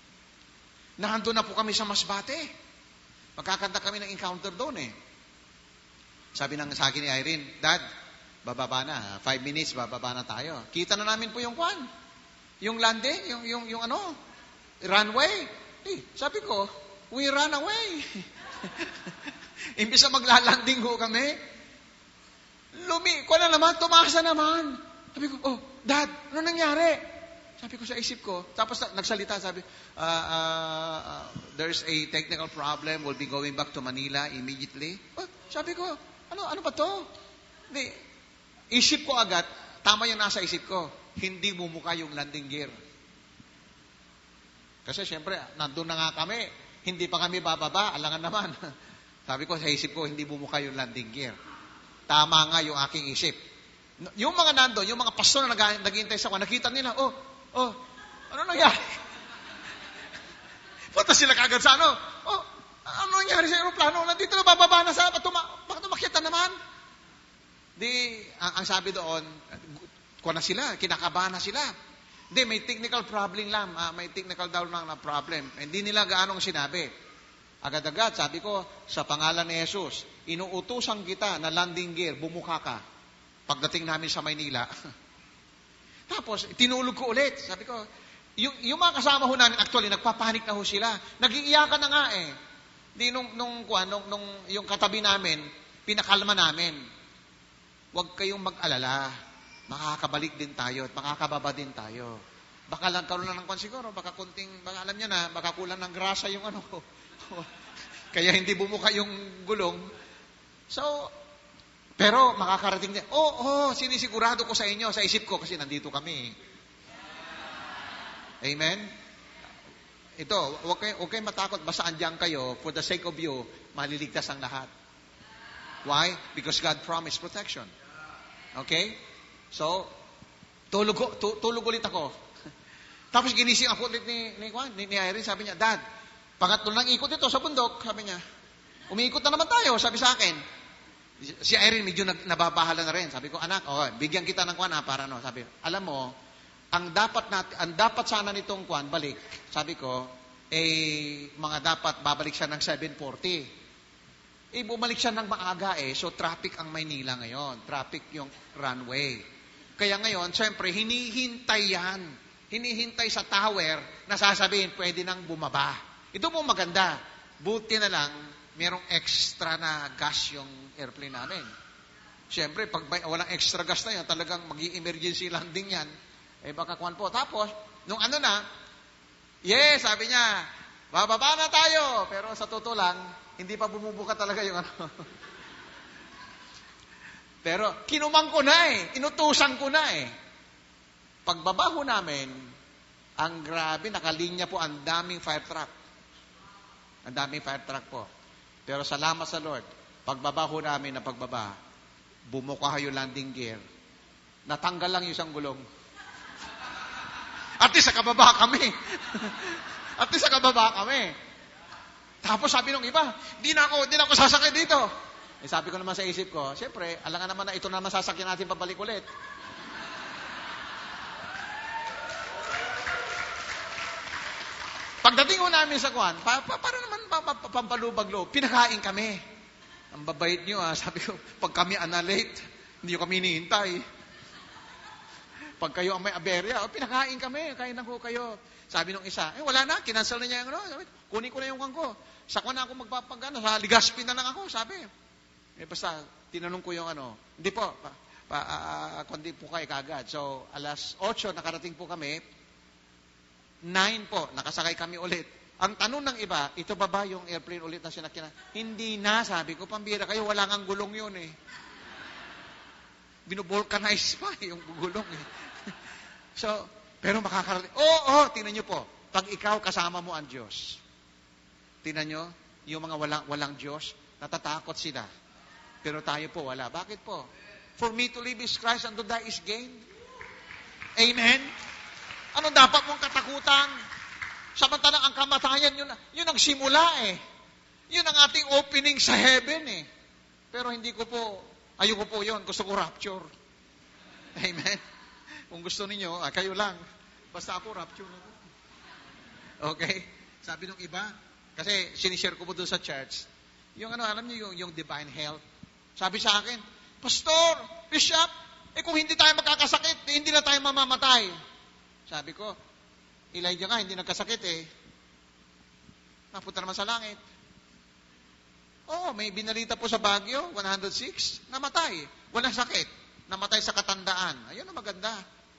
[SPEAKER 2] Nandun na po kami sa Masbate. Magkakanta kami ng encounter doon eh. Sabi ng sa akin ni Irene, Dad, bababa na. Five minutes, bababa na tayo. Kita na namin po yung kwan. Yung landing, yung, yung, yung ano, runway. Eh, sabi ko, we run away. Imbis na maglalanding ho kami, lumi, kwan na naman, tumasa naman. Sabi ko, oh, Dad, ano nangyari? Sabi ko sa isip ko, tapos nagsalita, sabi, uh, uh, uh, there's a technical problem, we'll be going back to Manila immediately. Oh, sabi ko, ano, ano ba to? Hindi, isip ko agad, tama yung nasa isip ko, hindi mumukha yung landing gear. Kasi syempre, nandun na nga kami, hindi pa kami bababa, alangan naman. Sabi ko sa isip ko, hindi mumukha yung landing gear. Tama nga yung aking isip. Yung mga nandun, yung mga pastor na nag- naghihintay sa kwan, nakita nila, oh, oh, ano nangyari? Punta sila kagad sa ano, oh, ano nangyari sa aeroplano? Nandito na bababa na sa, bakit umakyat na naman? Di, ang, ang sabi doon, kuha na sila, kinakabahan na sila. Hindi, may technical problem lang, uh, may technical daw lang na problem. Hindi nila gaanong sinabi. Agad-agad, sabi ko, sa pangalan ni Jesus, inuutusan kita na landing gear, bumuka ka. Pagdating namin sa Maynila. Tapos, tinulog ko ulit. Sabi ko, yung, yung mga kasama ho namin, actually, nagpapanik na ho sila. Nag-iiyakan na nga eh. Di nung, nung, nung, nung, yung katabi namin, pinakalma namin. Huwag kayong mag-alala. Makakabalik din tayo at makakababa din tayo. Baka lang karoon lang ng kwan siguro, baka kunting, baka alam niya na, baka kulang ng grasa yung ano ko. Kaya hindi bumuka yung gulong. So, pero makakarating din. Oo, oh, oh, sinisigurado ko sa inyo, sa isip ko, kasi nandito kami. Amen? Ito, huwag kayo, huwag kayo matakot, basta andyan kayo, for the sake of you, maliligtas ang lahat. Why? Because God promised protection. Okay? So, tulog, tulog ulit ako. Tapos ginising ako ulit ni, ni, ni, ni Irene, sabi niya, Dad, pangatlo lang ikot ito sa bundok, sabi niya. Umiikot na naman tayo, sabi sa akin. Si Irene medyo nababahala na rin. Sabi ko, anak, oh, bigyan kita ng kwan ha, para no. Sabi, alam mo, ang dapat natin, ang dapat sana nitong kwan, balik, sabi ko, eh, mga dapat babalik siya ng seven forty. Eh, bumalik siya ng maaga eh. So, traffic ang Maynila ngayon. Traffic yung runway. Kaya ngayon, siyempre, hinihintay yan. Hinihintay sa tower na sasabihin, pwede nang bumaba. Ito po maganda. Buti na lang, merong extra na gas yung airplane namin. Siyempre, pag may, walang extra gas na yan, talagang mag-i-emergency landing yan. Eh, baka kwan po. Tapos, nung ano na, yes, sabi niya, bababa na tayo. Pero sa totoo lang, hindi pa bumubuka talaga yung ano. Pero, kinumang ko na eh. Inutusan ko na eh. Pagbabaho namin, ang grabe, nakalinya po, ang daming fire truck. Ang daming fire truck po. Pero salamat sa Lord, pagbabaho namin na pagbaba, bumuka yung landing gear. Natanggal lang yung isang gulong. At least sa kababa kami. At least sa kababa kami. Tapos sabi nung iba, di na ako, di na ako sasakay dito. Eh sabi ko naman sa isip ko, siyempre, alangan naman na ito naman sasakyan natin pabalik ulit. Pagdating ko namin sa kwan, pa, pa, para naman pa, pa, pa, pampalubag-loob, pinakain kami. Ang babait nyo, ah. Sabi ko, pag kami analate, hindi nyo kami hinihintay. Pag kayo ang may aberya, oh, pinakain kami, kain na ko kayo. Sabi nung isa, eh wala na, kinansel na niya yung ano. Sabi, kunin ko na yung kwan ko. Sa kwan na ako magpapagano, sa Ligaspi na lang ako, sabi. Eh basta, tinanong ko yung ano, hindi po, pa, pa, uh, kundi po kayo kagad. So, alas otso, nakarating po kami, nine po, nakasakay kami ulit. Ang tanong ng iba, ito ba ba yung airplane ulit na sinakyan? Hindi na, sabi ko, pambira kayo, wala ngang gulong yun eh. Binubulkanize pa yung gulong eh. So, pero makakarating. Oo, oh, oh, tingnan nyo po, pag ikaw kasama mo ang Diyos, tingnan nyo, yung mga walang, walang Diyos, natatakot sila. Pero tayo po, wala. Bakit po? For me to live is Christ and to die is gain. Amen? Ano dapat mong katakutan? Samantalang ang kamatayan, yun, yun ang simula eh. Yun ang ating opening sa heaven eh. Pero hindi ko po, ayoko po yun. Gusto ko rapture. Amen? Kung gusto ninyo, ah, kayo lang. Basta ako, rapture na po. Okay? Sabi nung iba, kasi sinishare ko po doon sa church, yung ano, alam niyo yung, yung divine health. Sabi sa akin, Pastor, Bishop, eh kung hindi tayo magkakasakit, eh, hindi na tayo mamamatay. Sabi ko, Elijah nga, hindi nagkasakit eh. Napunta naman sa langit. Oo, may binalita po sa Baguio, one oh six, namatay. Walang sakit. Namatay sa katandaan. Ayun ang maganda.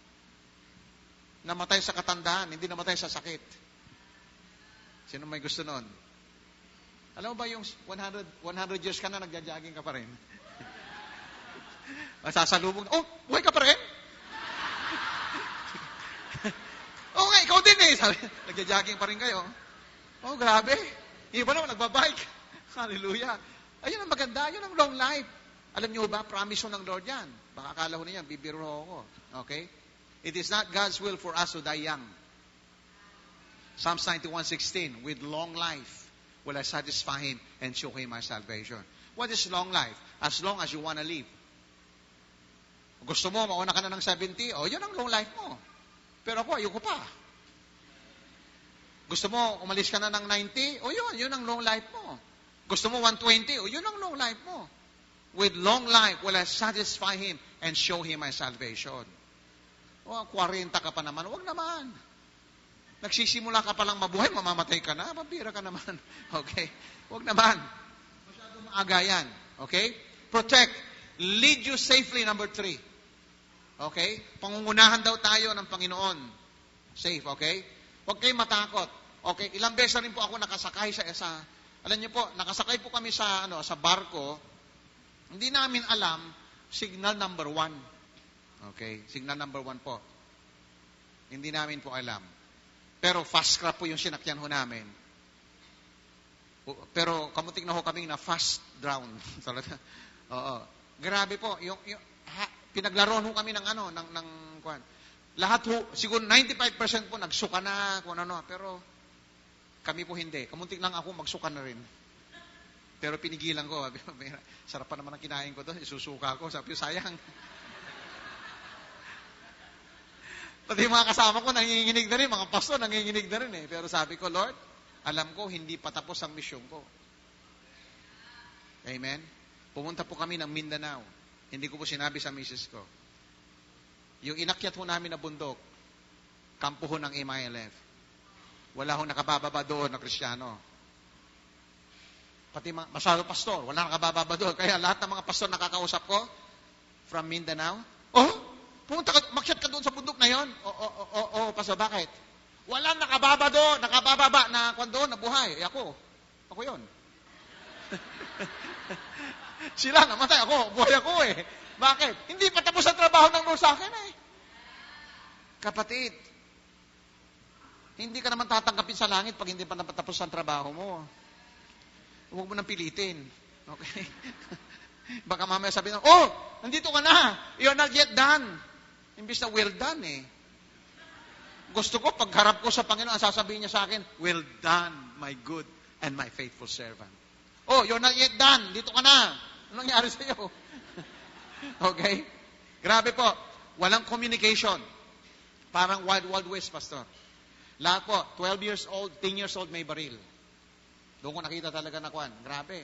[SPEAKER 2] Namatay sa katandaan, hindi namatay sa sakit. Sino may gusto nun? Alam mo ba yung one hundred, one hundred years ka na, nagja-jogging ka pa rin? Masasalubong, oh, buhay ka pa rin? Oo nga, ikaw din eh. Sabi, nagja-jogging pa rin kayo. Oh, grabe. Iba naman, nagbabike. Hallelujah. Ayun ang maganda, yun ang long life. Alam niyo ba, promise ng Lord yan. Baka akala ko niyan, bibiro ako. Okay? It is not God's will for us to die young. Psalms ninety-one sixteen, with long life will I satisfy Him and show Him my salvation. What is long life? As long as you want to live. Gusto mo, mauna ka na ng seventy, oh, yun ang long life mo. Pero ako, ayoko pa. Gusto mo, umalis ka na ng ninety, oh yun, yun ang long life mo. Gusto mo one twenty, oh yun ang long life mo. With long life will I satisfy Him and show Him my salvation. Oh, forty ka pa naman, wag naman. Nagsisimula ka palang mabuhay, mamamatay ka na, mabira ka naman. Okay? Huwag naman. Masyadong maaga yan. Okay? Protect. Lead you safely, number three. Okay? Pangungunahan daw tayo ng Panginoon. Safe, okay? Huwag kayong matakot. Okay? Ilang beses na rin po ako nakasakay sa isa. Alam niyo po, nakasakay po kami sa ano sa barko. Hindi namin alam, signal number one. Okay? Signal number one po. Hindi namin po alam. Pero fast crab po yung sinakyan ho namin. Pero kamutik na ho kami na fast drown. Oo. Grabe po. Yung, yung, ha, pinaglaruan ho kami ng ano, ng, ng, kwan. Lahat ho, siguro ninety-five percent po nagsuka na, kung ano, pero kami po hindi. Kamuntik lang ako, magsuka na rin. Pero pinigilan ko. Sarap pa naman ang kinain ko doon. Isusuka ko. Sabi ko, sayang. Pati yung mga kasama ko, nanginginig na rin. Mga pastor, nanginginig na rin eh. Pero sabi ko, Lord, alam ko, hindi pa tapos ang misyon ko. Amen? Pumunta po kami ng Mindanao. Hindi ko po sinabi sa misis ko. Yung inakyat ho namin na bundok, kampo ho ng M I L F. Wala ho nakabababa doon na Kristiyano. Pati mga, masyado pastor, wala nakabababa doon. Kaya lahat ng mga pastor nakakausap ko, from Mindanao, oh, pumunta ka, makyat ka doon sa bundok na yon. Oo, oo, oo, oo, pastor, bakit? Walang nakababa doon, nakabababa na kwan doon, na buhay. Eh, ako, ako yon. Sila namatay, ako, buhay ako eh. Bakit? Hindi pa tapos ang trabaho ng Lord sa akin eh. Kapatid, hindi ka naman tatanggapin sa langit pag hindi pa napatapos ang trabaho mo. Huwag mo nang pilitin. Okay? Baka mamaya sabihin, oh, nandito ka na. You're not yet done. Imbis na well done eh. Gusto ko, pagharap ko sa Panginoon, sasabihin niya sa akin, well done, my good and my faithful servant. Oh, you're not yet done. Dito ka na. Anong nangyari sa iyo? Okay? Grabe po. Walang communication. Parang Wild Wild West, Pastor. Lahat po, twelve years old, ten years old, may baril. Doon ko nakita talaga na kwan. Grabe.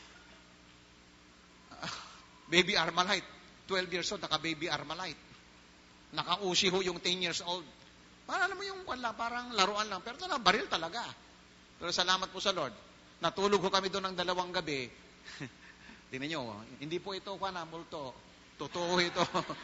[SPEAKER 2] Uh, baby Armalite. twelve years old, naka-baby Armalite. Naka-usi ho yung ten years old. Parang alam mo yung wala, parang laruan lang. Pero talaga, baril talaga. Pero salamat po sa Lord. Natulog ho kami doon ng dalawang gabi. Tingnan nyo, hindi po ito kwan na multo. Totoo ito.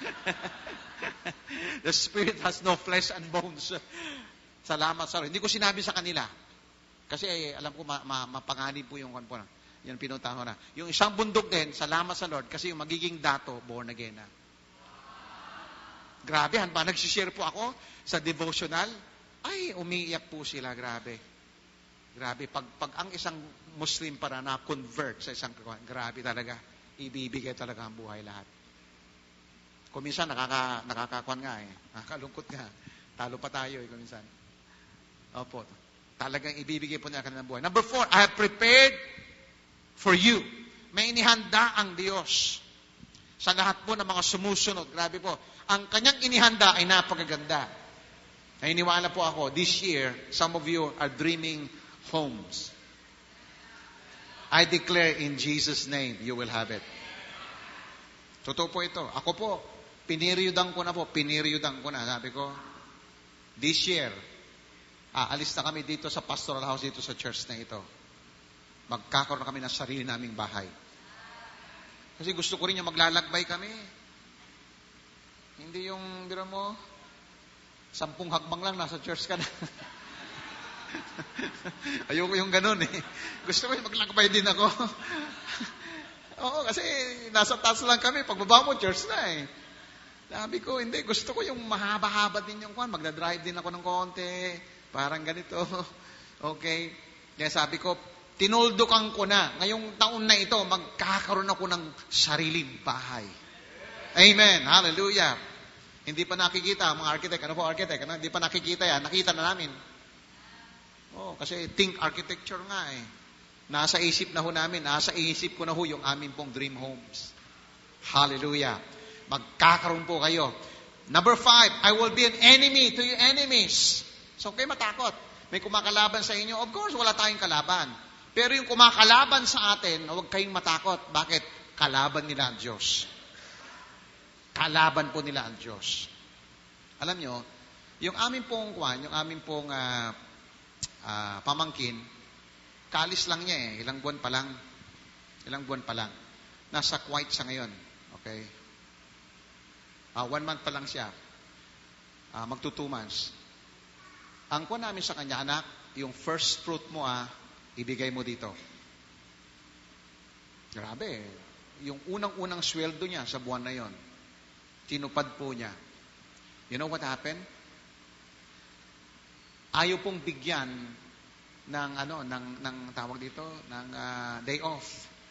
[SPEAKER 2] The spirit has no flesh and bones. Salamat sa Lord. Hindi ko sinabi sa kanila. Kasi eh, alam ko ma- ma- mapanganib po yung kwan po na. Yan pinuntahan ko na. Yung isang bundok din, salamat sa Lord. Kasi yung magiging dato, born again na. Grabe, han ba? Nagsishare po ako sa devotional. Ay, umiiyak po sila. Grabe. Grabe. Pag, pag ang isang Muslim para na-convert sa isang kwan, grabe talaga. Ibibigay talaga ang buhay lahat. Kung minsan, nakaka, nakakakwan nga eh. Nakakalungkot nga. Talo pa tayo eh, kung minsan. Opo. Talagang ibibigay po niya kanilang buhay. Number four, I have prepared for you. May inihanda ang Diyos sa lahat po ng mga sumusunod. Grabe po. Ang kanyang inihanda ay napakaganda. Naniniwala po ako, this year, some of you are dreaming homes. I declare in Jesus' name, you will have it. Totoo po ito. Ako po, piniryudan ko na po, piniryudan ko na. Sabi ko, this year, aalis na kami dito sa pastoral house, dito sa church na ito. Magkakaroon na kami ng sarili naming bahay. Kasi gusto ko rin yung maglalakbay kami. Hindi yung, biro mo, sampung hakbang lang, nasa church ka na. Ayoko yung ganun eh. Gusto ko yung maglakbay din ako. Oo, kasi nasa taas lang kami. Pagbaba mo, church na eh. Sabi ko, hindi. Gusto ko yung mahaba-haba din yung kwan. Magdadrive din ako ng konti. Parang ganito. Okay. Kaya sabi ko, tinuldukan ko na. Ngayong taon na ito, magkakaroon ako ng sariling bahay. Amen. Hallelujah. Hindi pa nakikita, mga architect. Ano po architect? Ano? Hindi pa nakikita yan. Nakita na namin. Oh, kasi think architecture nga eh. Nasa isip na ho namin, nasa isip ko na ho yung amin pong dream homes. Hallelujah. Magkakaroon po kayo. Number five, I will be an enemy to your enemies. So, kayo matakot. May kumakalaban sa inyo. Of course, wala tayong kalaban. Pero yung kumakalaban sa atin, huwag kayong matakot. Bakit? Kalaban nila ang Diyos. Kalaban po nila ang Diyos. Alam nyo, Yung amin pong kwan, yung amin pong uh, uh, pamangkin, kalis lang niya eh. Ilang buwan pa lang. Ilang buwan pa lang. Nasa Kuwait siya ngayon. Okay? Uh, one month pa lang siya. Uh, magto two months. Ang kwan namin sa kanya, anak, yung first fruit mo ah, ibigay mo dito. Grabe. Yung unang-unang sweldo niya sa buwan na yon, tinupad po niya. You know what happened? Ayaw pong bigyan ng ano, ng ng tawag dito, ng uh, day off.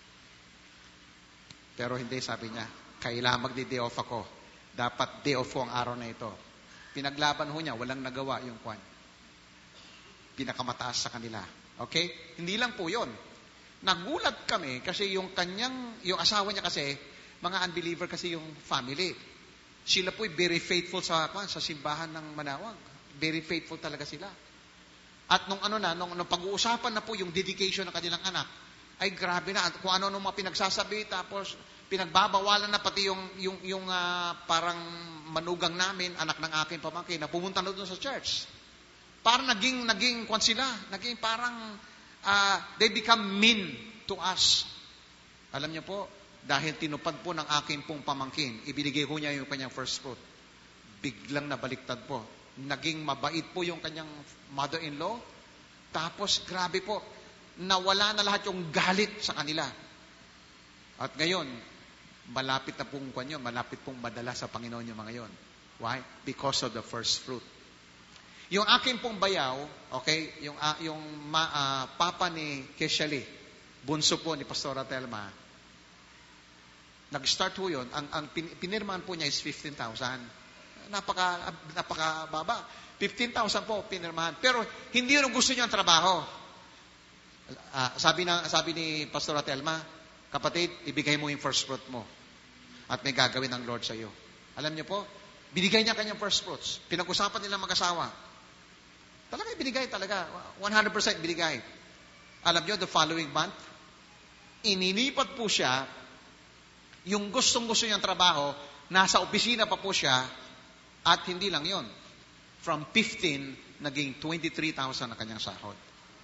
[SPEAKER 2] Pero hindi, sabi niya, kailangan magdi-day off ako. Dapat day off ko ang araw na ito. Pinaglaban ho niya, walang nagawa yung kwan. Pinakamataas sa kanila. Okay? Hindi lang po yun. Nagulat kami kasi yung kanyang, yung asawa niya kasi, mga unbeliever kasi yung family. Sila po'y very faithful sa, sa simbahan ng Manawag. Very faithful talaga sila. At nung ano na, nung, nung pag-uusapan na po yung dedication ng kanilang anak, ay grabe na. At kung ano nung mga pinagsasabi, tapos pinagbabawalan na pati yung, yung, yung uh, parang manugang namin, anak ng aking pamangkin, na pumunta na doon sa church. Parang naging, naging, kwan sila, naging parang, uh, they become mean to us. Alam niyo po, dahil tinupad po ng aking pong pamangkin, ibinigay ko niya yung kanyang first fruit. Biglang nabaliktad po. Naging mabait po yung kanyang mother-in-law. Tapos, grabe po, nawala na lahat yung galit sa kanila. At ngayon, malapit na pong kwan yun, malapit pong madala sa Panginoon yung mga yun. Why? Because of the first fruit. Yung aking pong bayaw, okay, yung, uh, yung ma, uh, papa ni Keshali, bunso po ni Pastora Telma, nag-start po yun, ang, ang pin, pinirmahan po niya is fifteen thousand. Napaka, napaka baba. fifteen thousand po pinirmahan. Pero hindi yun ang gusto niya ang trabaho. Uh, sabi, na, sabi ni Pastora Telma, kapatid, ibigay mo yung first fruit mo. At may gagawin ng Lord sa iyo. Alam niyo po, binigay niya kanyang first fruits. Pinag-usapan nila mag-asawa. Talaga binigay talaga. one hundred percent binigay. Alam niyo, the following month, inilipat po siya, yung gustong-gusto niyang trabaho, nasa opisina pa po siya, at hindi lang yon. From fifteen, naging twenty-three thousand na kanyang sahod.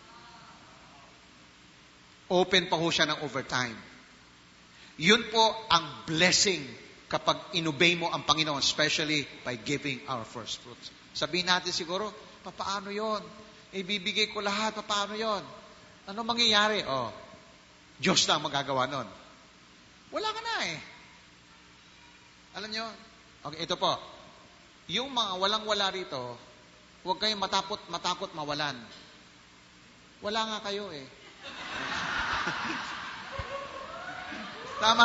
[SPEAKER 2] Open pa ho siya ng overtime. Yun po ang blessing kapag inobey mo ang Panginoon, especially by giving our first fruits. Sabihin natin siguro, papaano yon? Ibibigay ko lahat, papaano yon? Ano mangyayari? Oh, Diyos na ang magagawa nun. Wala ka na eh. Alam nyo? Okay, ito po. Yung mga walang-wala rito, huwag kayong matapot, matakot mawalan. Wala nga kayo eh. Tama?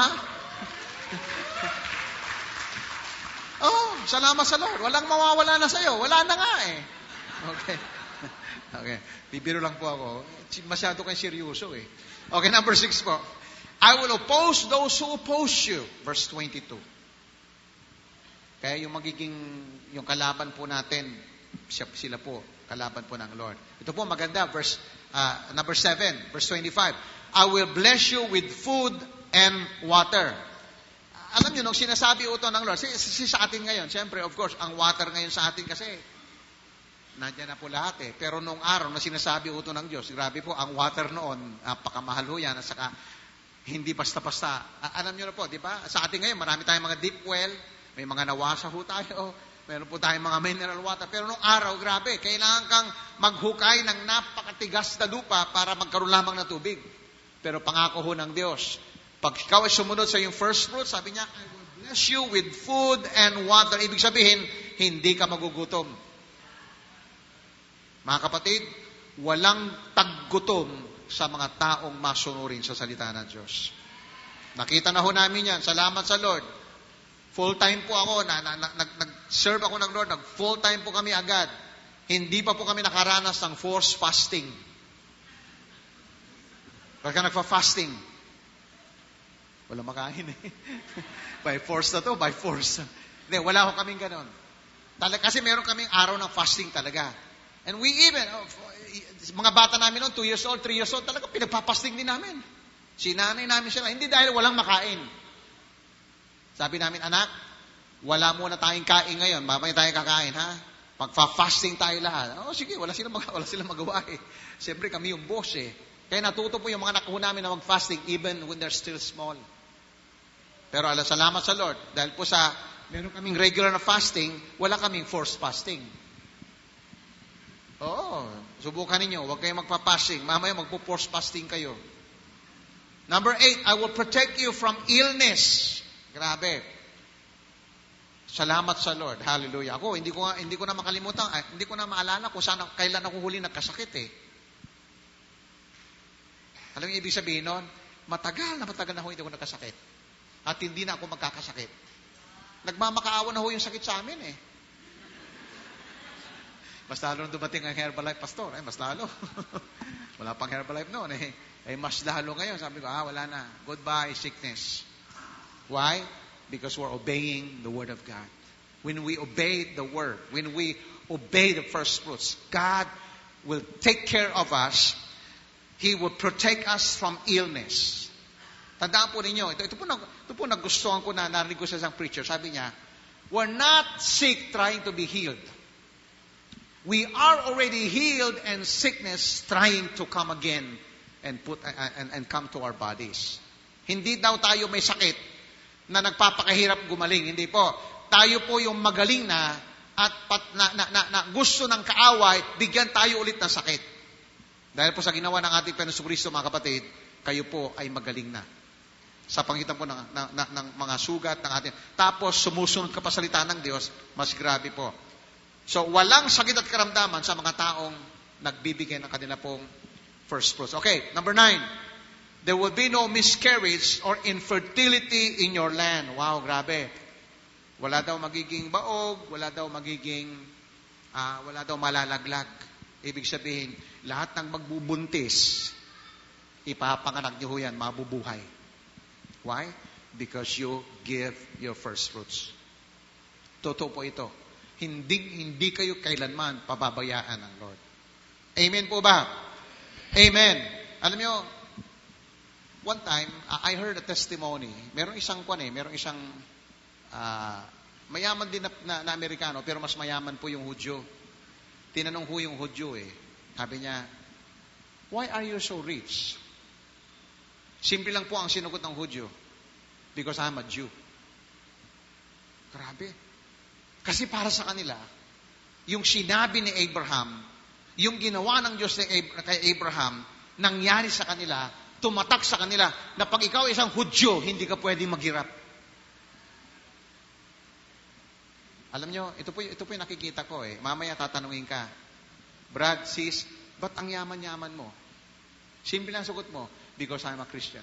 [SPEAKER 2] Oh, salamat sa Lord. Walang mawawala na sa'yo. Wala na nga eh. Okay. Okay. Bibiro lang po ako. Masyado kayong seryoso eh. Okay, number six po. I will oppose those who oppose you. Verse twenty-two. Kaya yung magiging, yung kalaban po natin, siya, sila po, kalaban po ng Lord. Ito po maganda, verse, uh, number seven, verse twenty-five. I will bless you with food and water. Alam niyo, nung sinasabi ito ng Lord, si, si sa atin ngayon, siyempre, of course, ang water ngayon sa atin kasi, nandiyan na po lahat eh. Pero nung araw na sinasabi ito ng Diyos, grabe po, ang water noon, napakamahal ho yan, at saka, hindi basta-basta. Alam niyo na po, di ba? Sa atin ngayon, marami tayong mga deep well, may mga nawasa ho tayo, meron po tayong mga mineral water. Pero nung araw, grabe, kailangan kang maghukay ng napakatigas na lupa para magkaroon lamang ng tubig. Pero pangako ho ng Diyos, pag ikaw ay sumunod sa yung first fruit, sabi niya, I will bless you with food and water. Ibig sabihin, hindi ka magugutom. Mga kapatid, walang taggutom sa mga taong masunurin sa salita ng Diyos. Nakita na ho namin yan. Salamat sa Lord. Full-time po ako, na, na, na, nag-serve ako ng Lord, nag-full-time po kami agad. Hindi pa po kami nakaranas ng forced fasting. Pagka nagpa-fasting, wala makain eh. By force na to, by force. Hindi, wala ko kaming ganon. Talaga, kasi meron kaming araw ng fasting talaga. And we even, oh, mga bata namin noon, two years old, three years old, talaga pinagpapasting din namin. Sinanay namin sila. Hindi dahil walang makain. Sabi namin, anak, wala muna tayong kain ngayon. Mamaya tayo kakain, ha? Magfa-fasting tayo lahat. Oh, sige, wala silang, mag- wala silang magawa eh. Siyempre, kami yung boss eh. Kaya natuto po yung mga nakuha namin na mag-fasting even when they're still small. Pero ala, salamat sa Lord. Dahil po sa, meron kaming regular na fasting, wala kaming forced fasting. Oo, subukan ninyo. Huwag kayong magpa-fasting. Mamaya magpo-forced fasting kayo. Number eight, I will protect you from illness. Grabe. Salamat sa Lord. Hallelujah. Ako, hindi ko, hindi ko na makalimutan, eh, hindi ko na maalala kung saan, kailan ako huli nagkasakit eh. Alam niyo ibig sabihin nun? Matagal na matagal na ho hindi ako nagkasakit. At hindi na ako magkakasakit. Nagmamakaawa na ho yung sakit sa amin eh. Mas lalo nung dumating ang Herbalife, Pastor. Eh, mas lalo. Wala pang Herbalife noon eh. Eh, mas lalo ngayon. Sabi ko, ah, wala na. Goodbye, sickness. Why? Because we're obeying the Word of God. When we obey the Word, when we obey the first fruits, God will take care of us. He will protect us from illness. Tandaan po ninyo, ito, ito, po, ito po nagustuhan ko na narinig ko sa isang preacher. Sabi niya, we're not sick trying to be healed. We are already healed and sickness trying to come again and put and, and come to our bodies. Hindi daw tayo may sakit na nagpapakahirap gumaling. Hindi po. Tayo po yung magaling na at pat, na, na, na, na gusto ng kaaway, bigyan tayo ulit ng sakit. Dahil po sa ginawa ng ating Panginoong Kristo, mga kapatid, kayo po ay magaling na. Sa pangitan po ng, ng, ng, ng mga sugat ng ating. Tapos, sumusunod ka pa salita ng Diyos, mas grabe po. So, walang sakit at karamdaman sa mga taong nagbibigay ng kanila pong first fruits. Okay, number nine. There will be no miscarriage or infertility in your land. Wow, grabe. Wala daw magiging baog, wala daw magiging, uh, wala daw malalaglag. Ibig sabihin, lahat ng magbubuntis, ipapanganak niyo yan, mabubuhay. Why? Because you give your first fruits. Totoo po ito. Hindi, hindi kayo kailanman pababayaan ng Lord. Amen po ba? Amen. Alam niyo, one time, uh, I heard a testimony. Merong isang kwan eh, merong isang uh, mayaman din na, na, na Amerikano, pero mas mayaman po yung Hudyo. Tinanong ho yung Hudyo eh. Sabi niya, why are you so rich? Simple lang po ang sinugot ng Hudyo. Because I'm a Jew. Grabe. Kasi para sa kanila, yung sinabi ni Abraham, yung ginawa ng Diyos kay Abraham, nangyari sa kanila, tumatak sa kanila, na pag ikaw isang Hudyo, hindi ka pwedeng maghirap. Alam nyo, ito po, ito po yung nakikita ko eh. Mamaya tatanungin ka, Brad, sis, ba't ang yaman-yaman mo? Simple lang sagot mo, because I'm a Christian.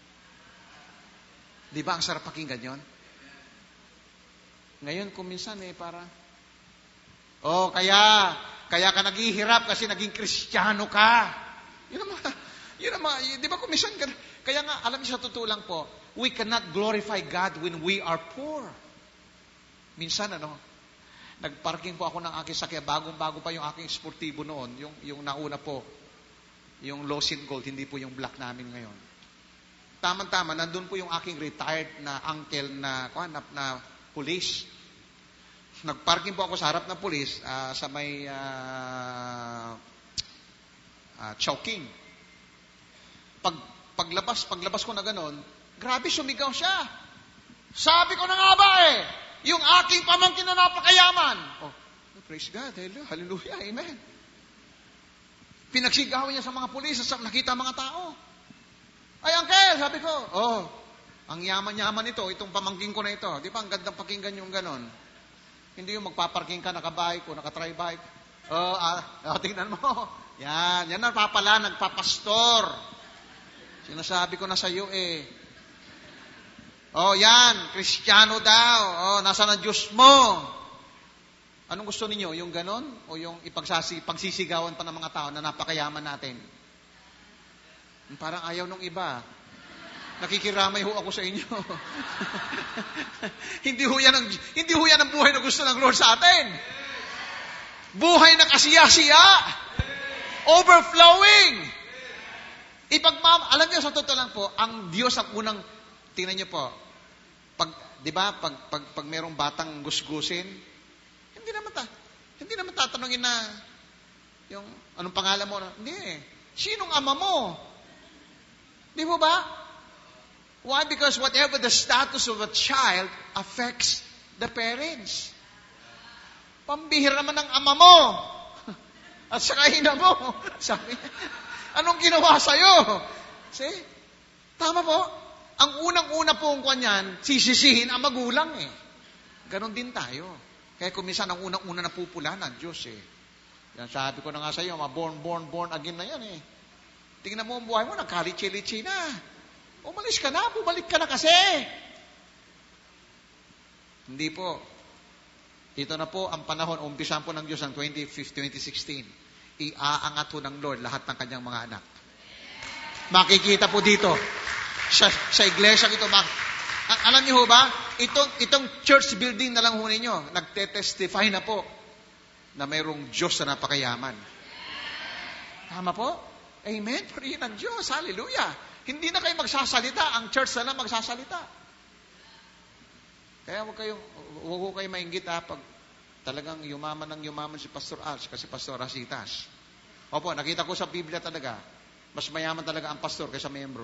[SPEAKER 2] Di ba ang sarap pakinggan yun? Ngayon, kung minsan eh, para, oh, kaya, kaya ka naghihirap kasi naging Kristiyano ka. Yun naman, yun naman, di ba kung minsan, kaya nga, alam niyo sa totoo lang po, we cannot glorify God when we are poor. Minsan, ano, nagparking po ako ng aking sakya, bagong-bago pa yung aking sportibo noon, yung, yung nauna po, yung Losin Gold, hindi po yung black namin ngayon. Tama-tama, nandun po yung aking retired na uncle na, na, na police. Nagparking po ako sa harap ng police, uh, sa may uh, uh, Chowking. Pag, paglabas, paglabas ko na ganon, grabe sumigaw siya. Sabi ko na nga ba eh, yung aking pamangkin na napakayaman. Oh, praise God, hallelujah, amen. Pinagsigawan niya sa mga pulis, sa nakita mga tao. Ay, uncle, sabi ko, oh, ang yaman-yaman ito, itong pamangkin ko na ito. Di ba, ang gandang pakinggan yung ganon. Hindi yung magpaparking ka, nakabike o nakatry-bike. Oh, ah, oh, tingnan mo. Yan, yan na papala, nagpapastor. Sinasabi ko na sa iyo eh. Oh, yan, Kristiyano daw. Oh, nasa na Diyos mo. Anong gusto ninyo? Yung ganon? O yung ipagsasi, pagsisigawan pa ng mga tao na napakayaman natin? Parang ayaw nung iba. Nakikiramay ho ako sa inyo. hindi ho yan ang, hindi ho yan ang buhay na gusto ng Lord sa atin. Buhay na kasiya-siya. Overflowing. Ipagmam, alam niyo, sa totoo lang po, ang Diyos ang unang, tingnan niyo po, pag, di ba, pag, pag, pag merong batang gusgusin, hindi naman ta, Hindi naman tatanungin na, yung, anong pangalan mo? Hindi eh. Sinong ama mo? Di mo ba? Why? Because whatever the status of a child affects the parents. Pambihira naman ng ama mo. At saka ina mo. Sabi niya, anong ginawa sa'yo? See? Tama po. Ang unang-una po ang kanyan, sisisihin ang magulang eh. Ganon din tayo. Kaya kuminsan ang unang-una napupula ng Diyos eh. Yan sabi ko na nga sa iyo, mga born, born, born again na yan eh. Tingnan mo ang buhay mo, nagkalitsi-litsi na. Umalis ka na, bumalik ka na kasi. Hindi po. Ito na po ang panahon, umpisan po ng Diyos ng twenty sixteen. Iaangat po ng Lord lahat ng kanyang mga anak. Makikita po dito, sa, sa iglesia ito, mak alam niyo ho ba, itong, itong church building na lang ho ninyo, nagte-testify na po na mayroong Diyos na napakayaman. Tama po? Amen? Purihin ang Diyos. Hallelujah. Hindi na kayo magsasalita. Ang church na lang magsasalita. Kaya huwag kayo, huwag kayo mainggit ha, pag talagang yumaman ng yumaman si Pastor Alts kasi Pastor Rasitas. Opo, nakita ko sa Biblia talaga, mas mayaman talaga ang pastor kaysa membro.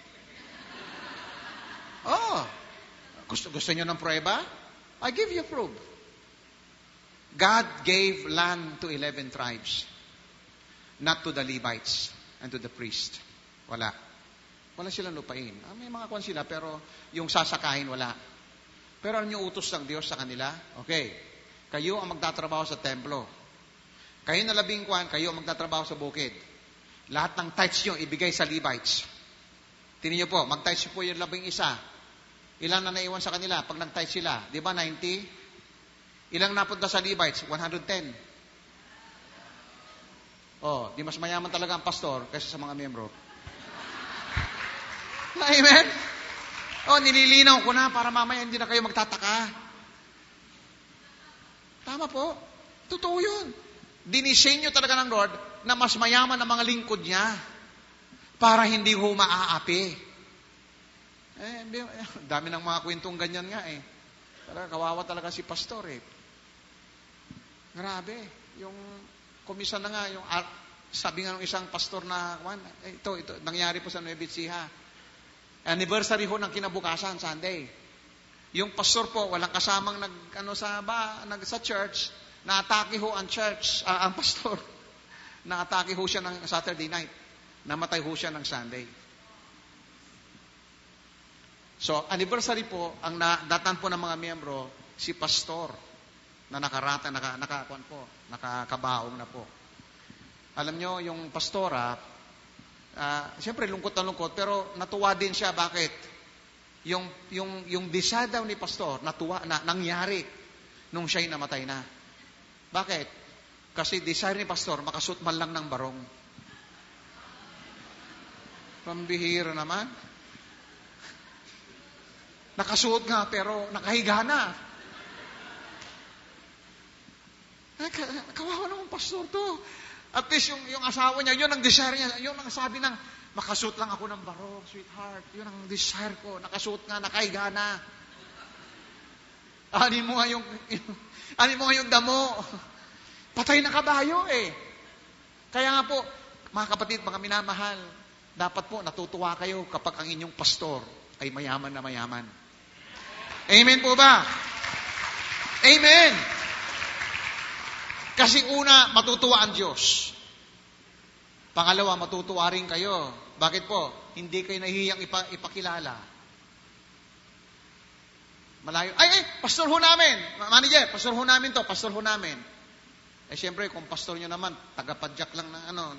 [SPEAKER 2] Oh, gusto, gusto nyo ng prueba? I give you proof. God gave land to eleven tribes, not to the Levites and to the priest. Wala. Wala silang lupain. Ah, may mga kwan sila, pero yung sasakahin, wala. Pero ano yung utos ng Diyos sa kanila? Okay. Kayo ang magtatrabaho sa templo. Kayo na labing kwan, kayo ang magtatrabaho sa bukid. Lahat ng tithes nyo, ibigay sa Levites. Tingnan nyo po, mag-tithes po yung labing isa. Ilan na naiwan sa kanila pag nag-tithes sila? Di ba, ninety? Ilang napunta sa Levites? one hundred ten. Oh, di mas mayaman talaga ang pastor kaysa sa mga membro. Amen? Oh, nililinaw ko na para mamaya hindi na kayo magtataka. Tama po. Totoo yun. Dinisenyo talaga ng Lord na mas mayaman ang mga lingkod niya para hindi ho maaapi. Eh, dami ng mga kwentong ganyan nga eh. Talaga, kawawa talaga si pastor eh. Grabe. Yung kumisa na nga, yung sabi nga ng isang pastor na, eh, ito, ito, nangyari po sa Nueva Ecija. Anniversary ho ng kinabukasan, Sunday. Yung pastor po, walang kasamang nag, ano, sa, ba, nag, sa church, na-atake ho ang church, uh, ang pastor. Na-atake ho siya ng Saturday night. Namatay ho siya ng Sunday. So, anniversary po, ang datan po ng mga miyembro, si pastor, na nakarata, naka, nakakuan po, nakakabaong na po. Alam nyo, yung pastora, Uh, siyempre lungkot na lungkot, pero natuwa din siya. Bakit? Yung, yung, yung desire daw ni pastor, natuwa, na, nangyari nung siya'y namatay na. Bakit? Kasi desire ni pastor, makasuot man lang ng barong. Pambihira naman. Nakasuot nga, pero nakahiga na. Ay, kawawa naman pastor to. At least yung, yung asawa niya, yun ang desire niya. Yun ang sabi ng, makasuot lang ako ng barong, sweetheart. Yun ang desire ko. Nakasuot nga, nakahiga na. Anin mo nga yung, yung, anin mo nga yung damo. Patay na kabayo eh. Kaya nga po, mga kapatid, mga minamahal, dapat po natutuwa kayo kapag ang inyong pastor ay mayaman na mayaman. Amen po ba? Amen! Kasi una, matutuwa ang Diyos. Pangalawa, matutuwa rin kayo. Bakit po? Hindi kayo nahihiyang ipa, ipakilala. Malayo. Ay, ay, pastor ho namin. Manager, pastor ho namin to, pastor ho namin. Eh, siyempre, kung pastor nyo naman, tagapadyak lang na ano.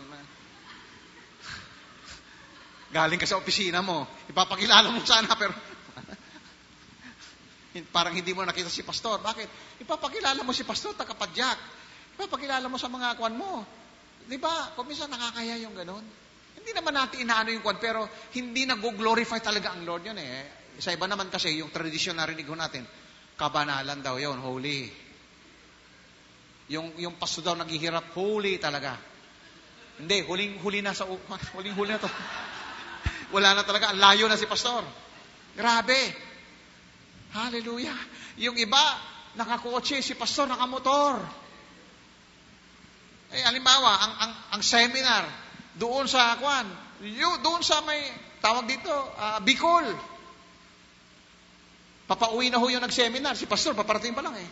[SPEAKER 2] Galing ka sa opisina mo. Ipapakilala mo sana, pero parang hindi mo nakita si pastor. Bakit? Ipapakilala mo si pastor, tagapadyak. Papakilala mo sa mga kwan mo. Di ba? Kung minsan nakakaya yung ganon. Hindi naman natin inaano yung kwan, pero hindi nag-glorify talaga ang Lord yun eh. Sa iba naman kasi, yung tradisyon na rinig natin, kabanalan daw yun, holy. Yung, yung pasto daw naghihirap, holy talaga. Hindi, huling-huli na sa, huling-huli na to. Wala na talaga, ang layo na si pastor. Grabe. Hallelujah. Yung iba, nakakotse, si pastor nakamotor. Eh, halimbawa, ang, ang, ang seminar, doon sa, kwan, yun, doon sa may, tawag dito, uh, Bicol. Papauwi na ho yung nag-seminar. Si pastor, paparating pa lang eh.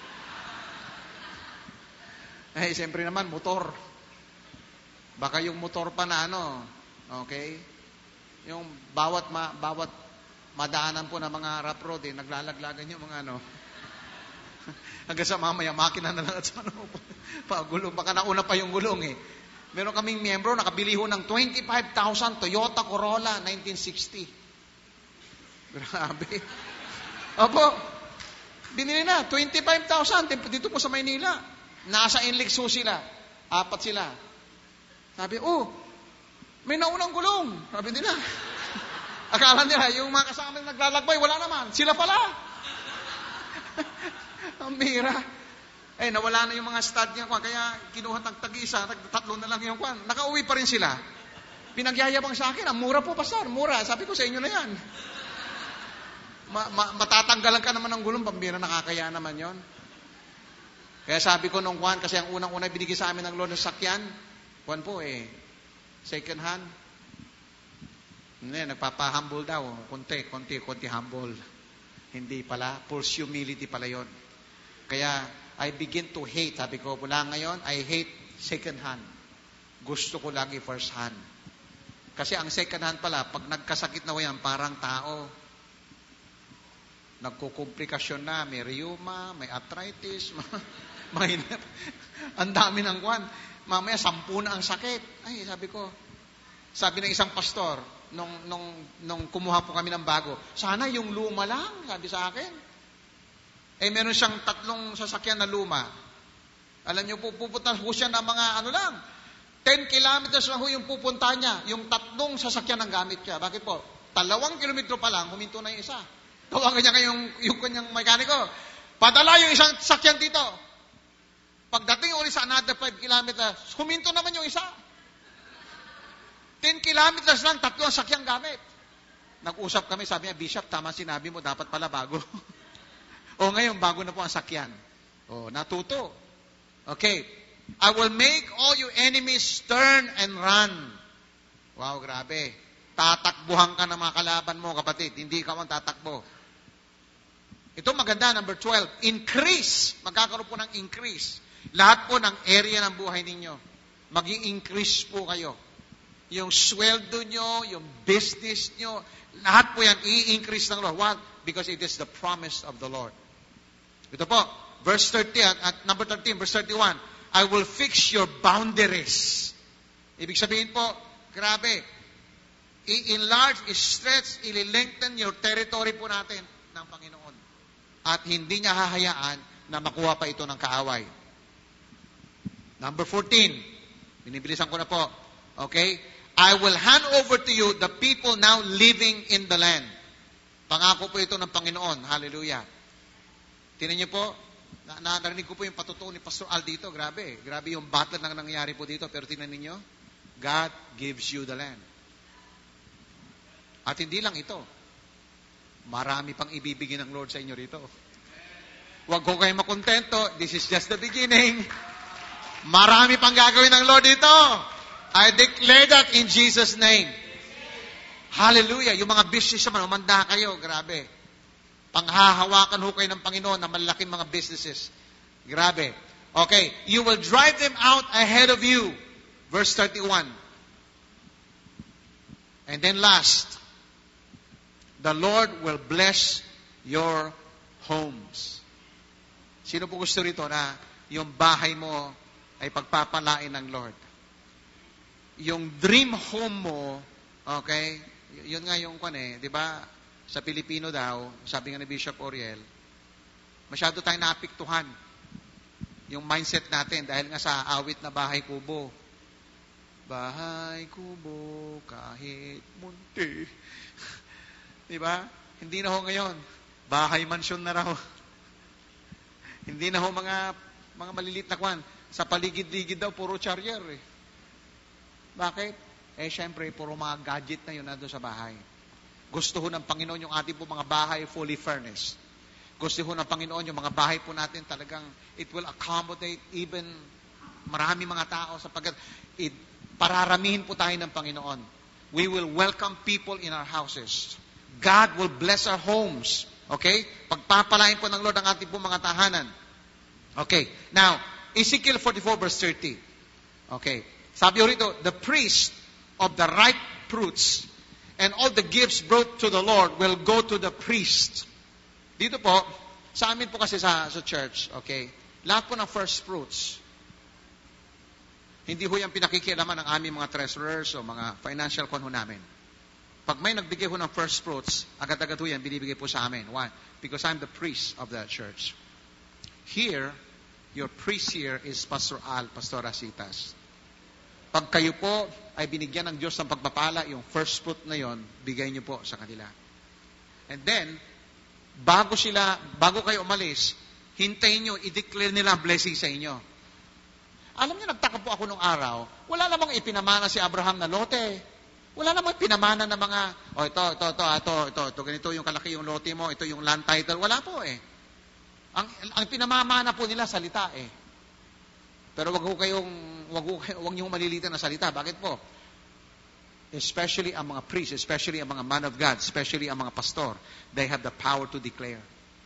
[SPEAKER 2] Eh, siyempre naman, motor. Baka yung motor pa na ano, okay? Yung bawat, ma, bawat madaanan po ng mga rough road, eh, naglalaglagan yung mga ano. Hanggang sa mamaya, makina na lang at sa ano, pagulong. Baka nauna pa yung gulong eh. Meron kaming miyembro, nakabili ho ng twenty-five thousand Toyota Corolla nineteen sixty. Grabe. Opo, binili na, twenty-five thousand dito po sa Maynila. Nasa Inlex ho sila. Apat sila. Sabi, oh, may naunang gulong. Sabi nila. Akala nila, yung mga kasama na naglalakbay, wala naman. Sila pala. Ang mira. Eh, nawala na yung mga stud niya. Kaya kinuha tag-tag-isa, tatlo na lang yung kwan. Nakauwi pa rin sila. Pinagyayabang sa akin, ang mura po, pastor. Mura. Sabi ko, sa inyo na yan. Ma- ma- matatanggalan ka naman ng gulong, pambira, nakakaya naman yon. Kaya sabi ko nung kwan, kasi ang unang-una binigay sa amin ng Lord ng sakyan, kwan po eh, second hand. Hindi, nagpapa-humble daw. Konti, konti, konti humble. Hindi pala, false humility pala yon. Kaya, I begin to hate. Sabi ko, mula ngayon, I hate second hand. Gusto ko lagi first hand. Kasi ang second hand pala, pag nagkasakit na yan, parang tao. Nagkukomplikasyon na, may rheuma, may arthritis, may, ang dami ng kwan. Mamaya, sampu na ang sakit. Ay, sabi ko, sabi ng isang pastor, nung, nung, nung kumuha po kami ng bago, sana yung luma lang, sabi sa akin. Eh, meron siyang tatlong sasakyan na luma. Alam niyo po, pupunta po siya ng mga ano lang, ten kilometers lang ho yung pupunta niya, yung tatlong sasakyan ang gamit niya. Bakit po? Dalawang kilometro pa lang, huminto na yung isa. Tawagan niya kayong yung kanyang mekaniko. Padala yung isang sakyan dito. Pagdating ulit sa another five kilometers, huminto naman yung isa. ten kilometers lang, tatlong sakyang gamit. Nag-usap kami, sabi niya, Bishop, tama sinabi mo, dapat pala bago. O ngayon, bago na po ang sakyan. O, natuto. Okay. I will make all your enemies turn and run. Wow, grabe. Tatakbuhan ka ng mga kalaban mo, kapatid. Hindi ka man tatakbo. Ito maganda, number twelve. Increase. Magkakaroon po ng increase. Lahat po ng area ng buhay ninyo. Mag-i-increase po kayo. Yung sweldo nyo, yung business nyo, lahat po yan, i-increase ng Lord. Why? Because it is the promise of the Lord. Ito po, verse thirty, at number thirteen, verse thirty-one. I will fix your boundaries. Ibig sabihin po, grabe, i-enlarge, i-stretch, i-lengthen your territory po natin ng Panginoon. At hindi niya hahayaan na makuha pa ito ng kaaway. Number fourteen, binibilisan ko na po. Okay? I will hand over to you the people now living in the land. Pangako po ito ng Panginoon. Hallelujah. Tingnan niyo po, na, na, narinig ko po yung patutuo ni Pastor Al dito. Grabe. Grabe yung battle na nangyayari po dito. Pero tingnan niyo, God gives you the land. At hindi lang ito. Marami pang ibibigay ng Lord sa inyo rito. Huwag ko kayo makontento. This is just the beginning. Marami pang gagawin ng Lord dito. I declare that in Jesus' name. Hallelujah. Yung mga business naman, umanda kayo. Grabe. Panghahawakan ho kayo ng Panginoon na malaking mga businesses. Grabe. Okay. You will drive them out ahead of you. Verse thirty-one. And then last, the Lord will bless your homes. Sino po gusto rito na yung bahay mo ay pagpapalain ng Lord? Yung dream home mo, okay, yun nga yung kwan eh, di ba, sa Pilipino daw, sabi nga ni Bishop Oriel, masyado tayong naapektuhan yung mindset natin dahil nga sa awit na bahay kubo. Bahay kubo, kahit munti. Di ba? Hindi na ho ngayon. Bahay mansyon na raw. Hindi na ho mga, mga malilit na kwan. Sa paligid-ligid daw, puro charger eh. Bakit? Eh, syempre, puro mga gadget na yun nandun sa bahay. Gusto ho ng Panginoon yung ating po mga bahay fully furnished. Gusto ho ng Panginoon yung mga bahay po natin talagang it will accommodate even marami mga tao sapagkat it, pararamihin po tayo ng Panginoon. We will welcome people in our houses. God will bless our homes. Okay? Pagpapalain po ng Lord ang ating po mga tahanan. Okay. Now, Ezekiel forty-four verse thirty. Okay. Sabi ho rito, the priest of the ripe fruits and all the gifts brought to the Lord will go to the priest. Dito po, sa amin po kasi sa, sa church, okay, lahat po ng first fruits, hindi ho yung pinakikialaman ng aming mga treasurers o mga financial con ho namin. Pag may nagbigay ho ng first fruits, agad-agad ho yan, binibigay po sa amin. Why? Because I'm the priest of that church. Here, your priest here is Pastor Al, Pastor Asitas. Pag kayo po ay binigyan ng Diyos ng pagpapala, yung first fruit na yon, bigay niyo po sa kanila. And then, bago sila, bago kayo umalis, hintayin nyo, i-declare nila ang blessing sa inyo. Alam niyo, nagtaka po ako nung araw, wala namang ipinamana si Abraham na lote. Wala namang pinamana na mga, oh ito, ito, ito, ito, ito, ito, ganito yung kalaki yung lote mo, ito yung land title. Wala po eh. Ang, ang pinamamana po nila, salita eh. Pero wag ho kayong, wag ho kayo, wag niyo malilitan na salita. Bakit po? Especially ang mga priests, especially ang mga man of God, especially ang mga pastor, they have the power to declare.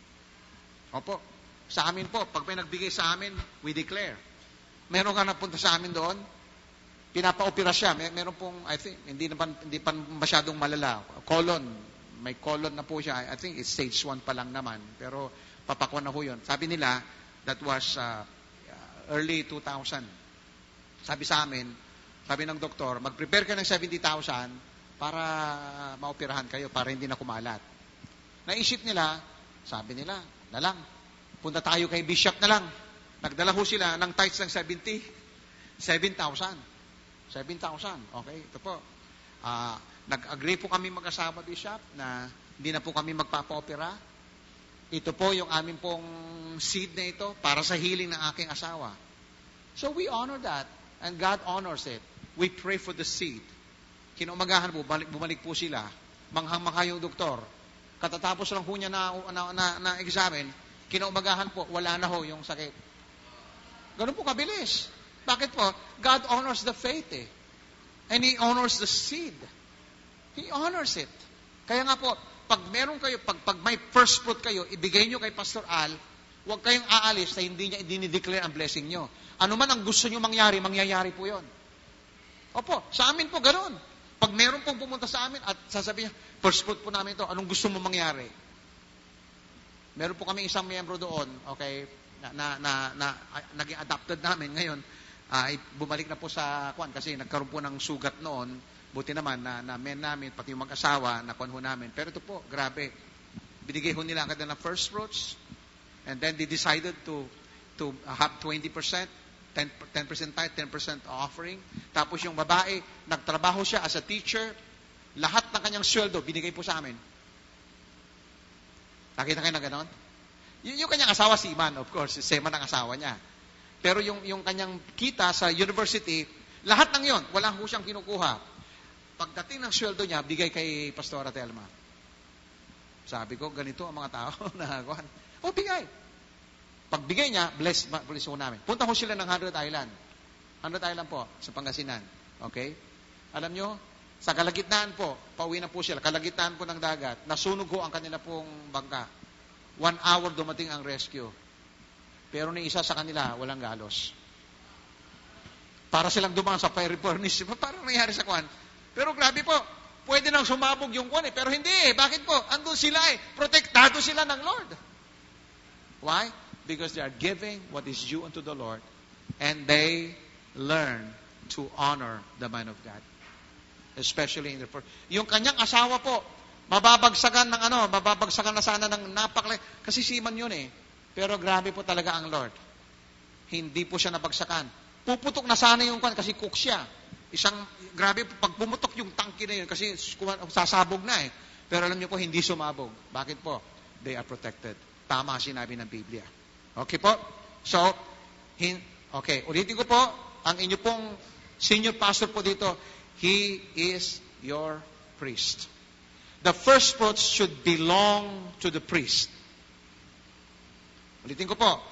[SPEAKER 2] Opo. Sa amin po, pag may nagbigay sa amin, we declare. Meron ka napunta sa amin doon, pinapa-opera siya. May, meron pong, I think, hindi, na pa, hindi pa masyadong malala. Colon, may colon na po siya. I think it's stage one pa lang naman. Pero papakwan na po yun. Sabi nila, that was uh, early two thousand. Sabi sa amin, sabi ng doktor, mag-prepare ka ng seventy thousand para maoperahan kayo, para hindi na kumalat. Naisip nila, sabi nila, na lang, punta tayo kay Bishop na lang. Nagdala ho sila ng tithes ng seventy. seven thousand. seven thousand. Okay, ito po. Uh, nag-agree po kami mag-asawa, Bishop, na hindi na po kami magpapa-opera. Ito po yung amin pong seed na ito para sa healing ng aking asawa. So we honor that and God honors it. We pray for the seed. Kinaumagahan po, bumalik, bumalik po sila. Manghang-mangha yung doktor. Katatapos lang po niya na, na, na, na examine, kinaumagahan po, wala na ho yung sakit. Ganun po kabilis. Bakit po? God honors the faith eh. And He honors the seed. He honors it. Kaya nga po, pag meron kayo, pag, pag may first fruit kayo, ibigay nyo kay Pastor Al, huwag kayong aalis na hindi niya i-declare ang blessing nyo. Ano man ang gusto nyo mangyari, mangyayari po yon. Opo, sa amin po ganun. Pag meron pong pumunta sa amin at sasabihin niya, first fruit po namin ito, anong gusto mo mangyari? Meron po kami isang miyembro doon, okay, na, na, na, na naging adopted namin ngayon, ay uh, bumalik na po sa kwan kasi nagkaroon po ng sugat noon. Buti naman na, na men namin, pati yung mag-asawa, na kwan ho namin. Pero ito po, grabe. Binigay ho nila agad na first fruits, and then they decided to to have twenty percent, ten percent tithe, ten percent offering. Tapos yung babae, nagtrabaho siya as a teacher, lahat ng kanyang sweldo, binigay po sa amin. Nakita kayo na ganon? Y- yung kanyang asawa, si Iman, of course, si Seman ang asawa niya. Pero yung, yung kanyang kita sa university, lahat ng yon, wala ho siyang kinukuha. Pagdating ng sweldo niya, bigay kay Pastora Telma. Sabi ko, ganito ang mga tao na, o bigay. Pagbigay niya, bless, bless ho namin. Punta ho sila ng Hundred Island. Hundred Island po, sa Pangasinan. Okay? Alam nyo, sa kalagitnaan po, pauwi na po sila, kalagitnaan po ng dagat, nasunog ho ang kanila pong bangka. One hour dumating ang rescue. Pero ni isa sa kanila, walang galos. Para silang dumaan sa fire furnace. Parang nangyari sa kwan. Pero grabe po, pwede nang sumabog yung kwan eh. Pero hindi eh. Bakit po? Andun sila eh. Protektado sila ng Lord. Why? Because they are giving what is due unto the Lord. And they learn to honor the man of God. Especially in the first. Yung kanyang asawa po, mababagsagan ng ano, mababagsagan na sana ng napakla. Kasi siman yun eh. Pero grabe po talaga ang Lord. Hindi po siya nabagsakan. Puputok na sana yung kwan kasi cook siya. Isang, grabe po, pag pumutok yung tangke na yun kasi sasabog na eh. Pero alam niyo po, hindi sumabog. Bakit po? They are protected. Tama sinabi ng Biblia. Okay po? So, hin, okay, ulitin ko po, ang inyo pong senior pastor po dito, he is your priest. The first fruits should belong to the priest. Ulitin ko po,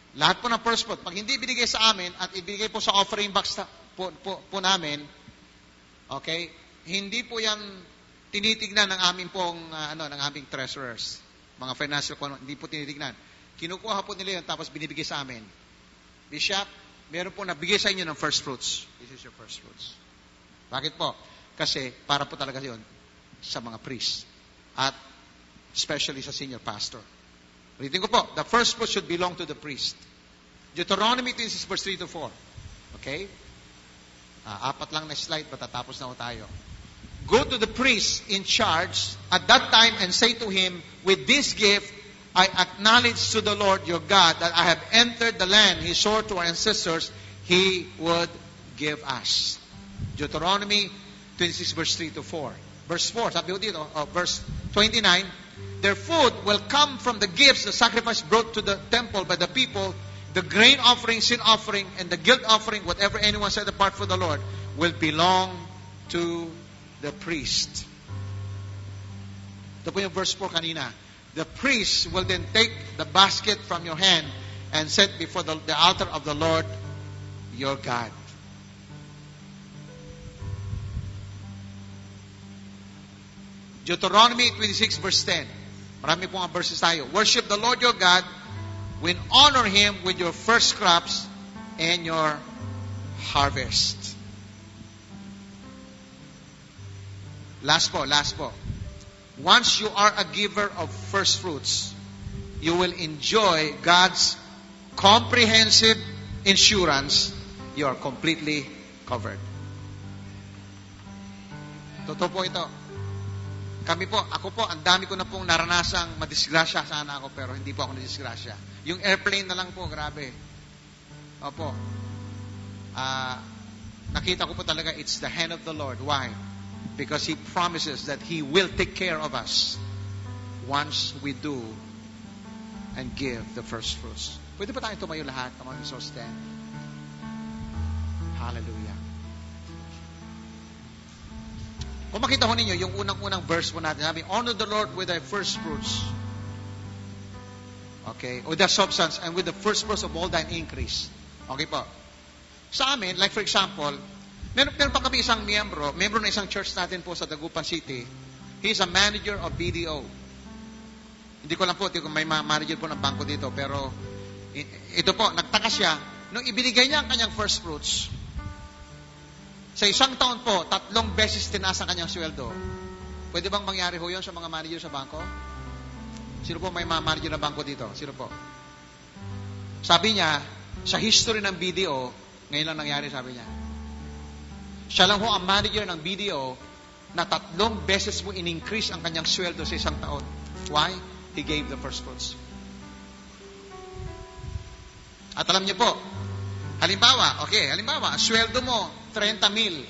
[SPEAKER 2] Lahat po ng first fruit, pag hindi binigay sa amin at ibigay po sa offering box ta, po, po, po namin, okay, hindi po yan tinitignan ng aming pong, uh, ano, ng aming treasurers. Mga financial, hindi po tinitignan. Kinukuha po nila yun, tapos binibigay sa amin. Bishop, meron po nabigay sa inyo ng first fruits. This is your first fruits. Bakit po? Kasi para po talaga yun sa mga priests. At especially sa senior pastor. Ulitin ko po, the first fruits should belong to the priest. Deuteronomy twenty-six verse three to four. Okay? Uh, apat lang na slide, patatapos na ho tayo. Go to the priest in charge at that time and say to him, with this gift, I acknowledge to the Lord your God that I have entered the land He swore to our ancestors He would give us. Deuteronomy twenty-six verse three to four. Verse four, sabi ko dito, oh, verse twenty-nine, their food will come from the gifts, the sacrifice brought to the temple by the people, the grain offering, sin offering, and the guilt offering, whatever anyone set apart for the Lord, will belong to the priest. Ito po yung verse four kanina. The priest will then take the basket from your hand and set before the, the altar of the Lord your God. Deuteronomy twenty-six verse ten. Marami po nga verses tayo. Worship the Lord your God when honor Him with your first crops and your harvest. Last po, last po. Once you are a giver of first fruits, you will enjoy God's comprehensive insurance. You are completely covered. Totoo po ito. Kami po, ako po, ang dami ko na pong naranasang madisgrasya sana ako, pero hindi po ako nadisgrasya. Yung airplane na lang po, grabe. Opo. Uh, nakita ko po talaga, it's the hand of the Lord. Why? Because He promises that He will take care of us once we do and give the first fruits. Pwede pa tayo tumayo lahat? Come on, so stand. Hallelujah. Kung makita ho ninyo, yung unang-unang verse po natin, sabi, honor the Lord with thy first fruits. Okay? With the substance and with the first fruits of all thine increase. Okay po. Sa amin, like for example, meron, meron pa kami isang miyembro, miyembro na isang church natin po sa Dagupan City. He's a manager of B D O. Hindi ko lang po, hindi ko may manager po ng bangko dito, pero ito po, nagtaka siya, nung ibinigay niya ang kanyang first fruits, sa isang taon po, tatlong beses tinaas ang kanyang sweldo. Pwede bang mangyari ho yun sa mga manager sa bangko? Sino po may mga manager na bangko dito? Sino po? Sabi niya, sa history ng B D O, ngayon lang nangyari, sabi niya. Siya lang ho ang manager ng B D O na tatlong beses mo in-increase ang kanyang sweldo sa isang taon. Why? He gave the first fruits. At alam niyo po, halimbawa, okay, halimbawa, sweldo mo, thirty mil.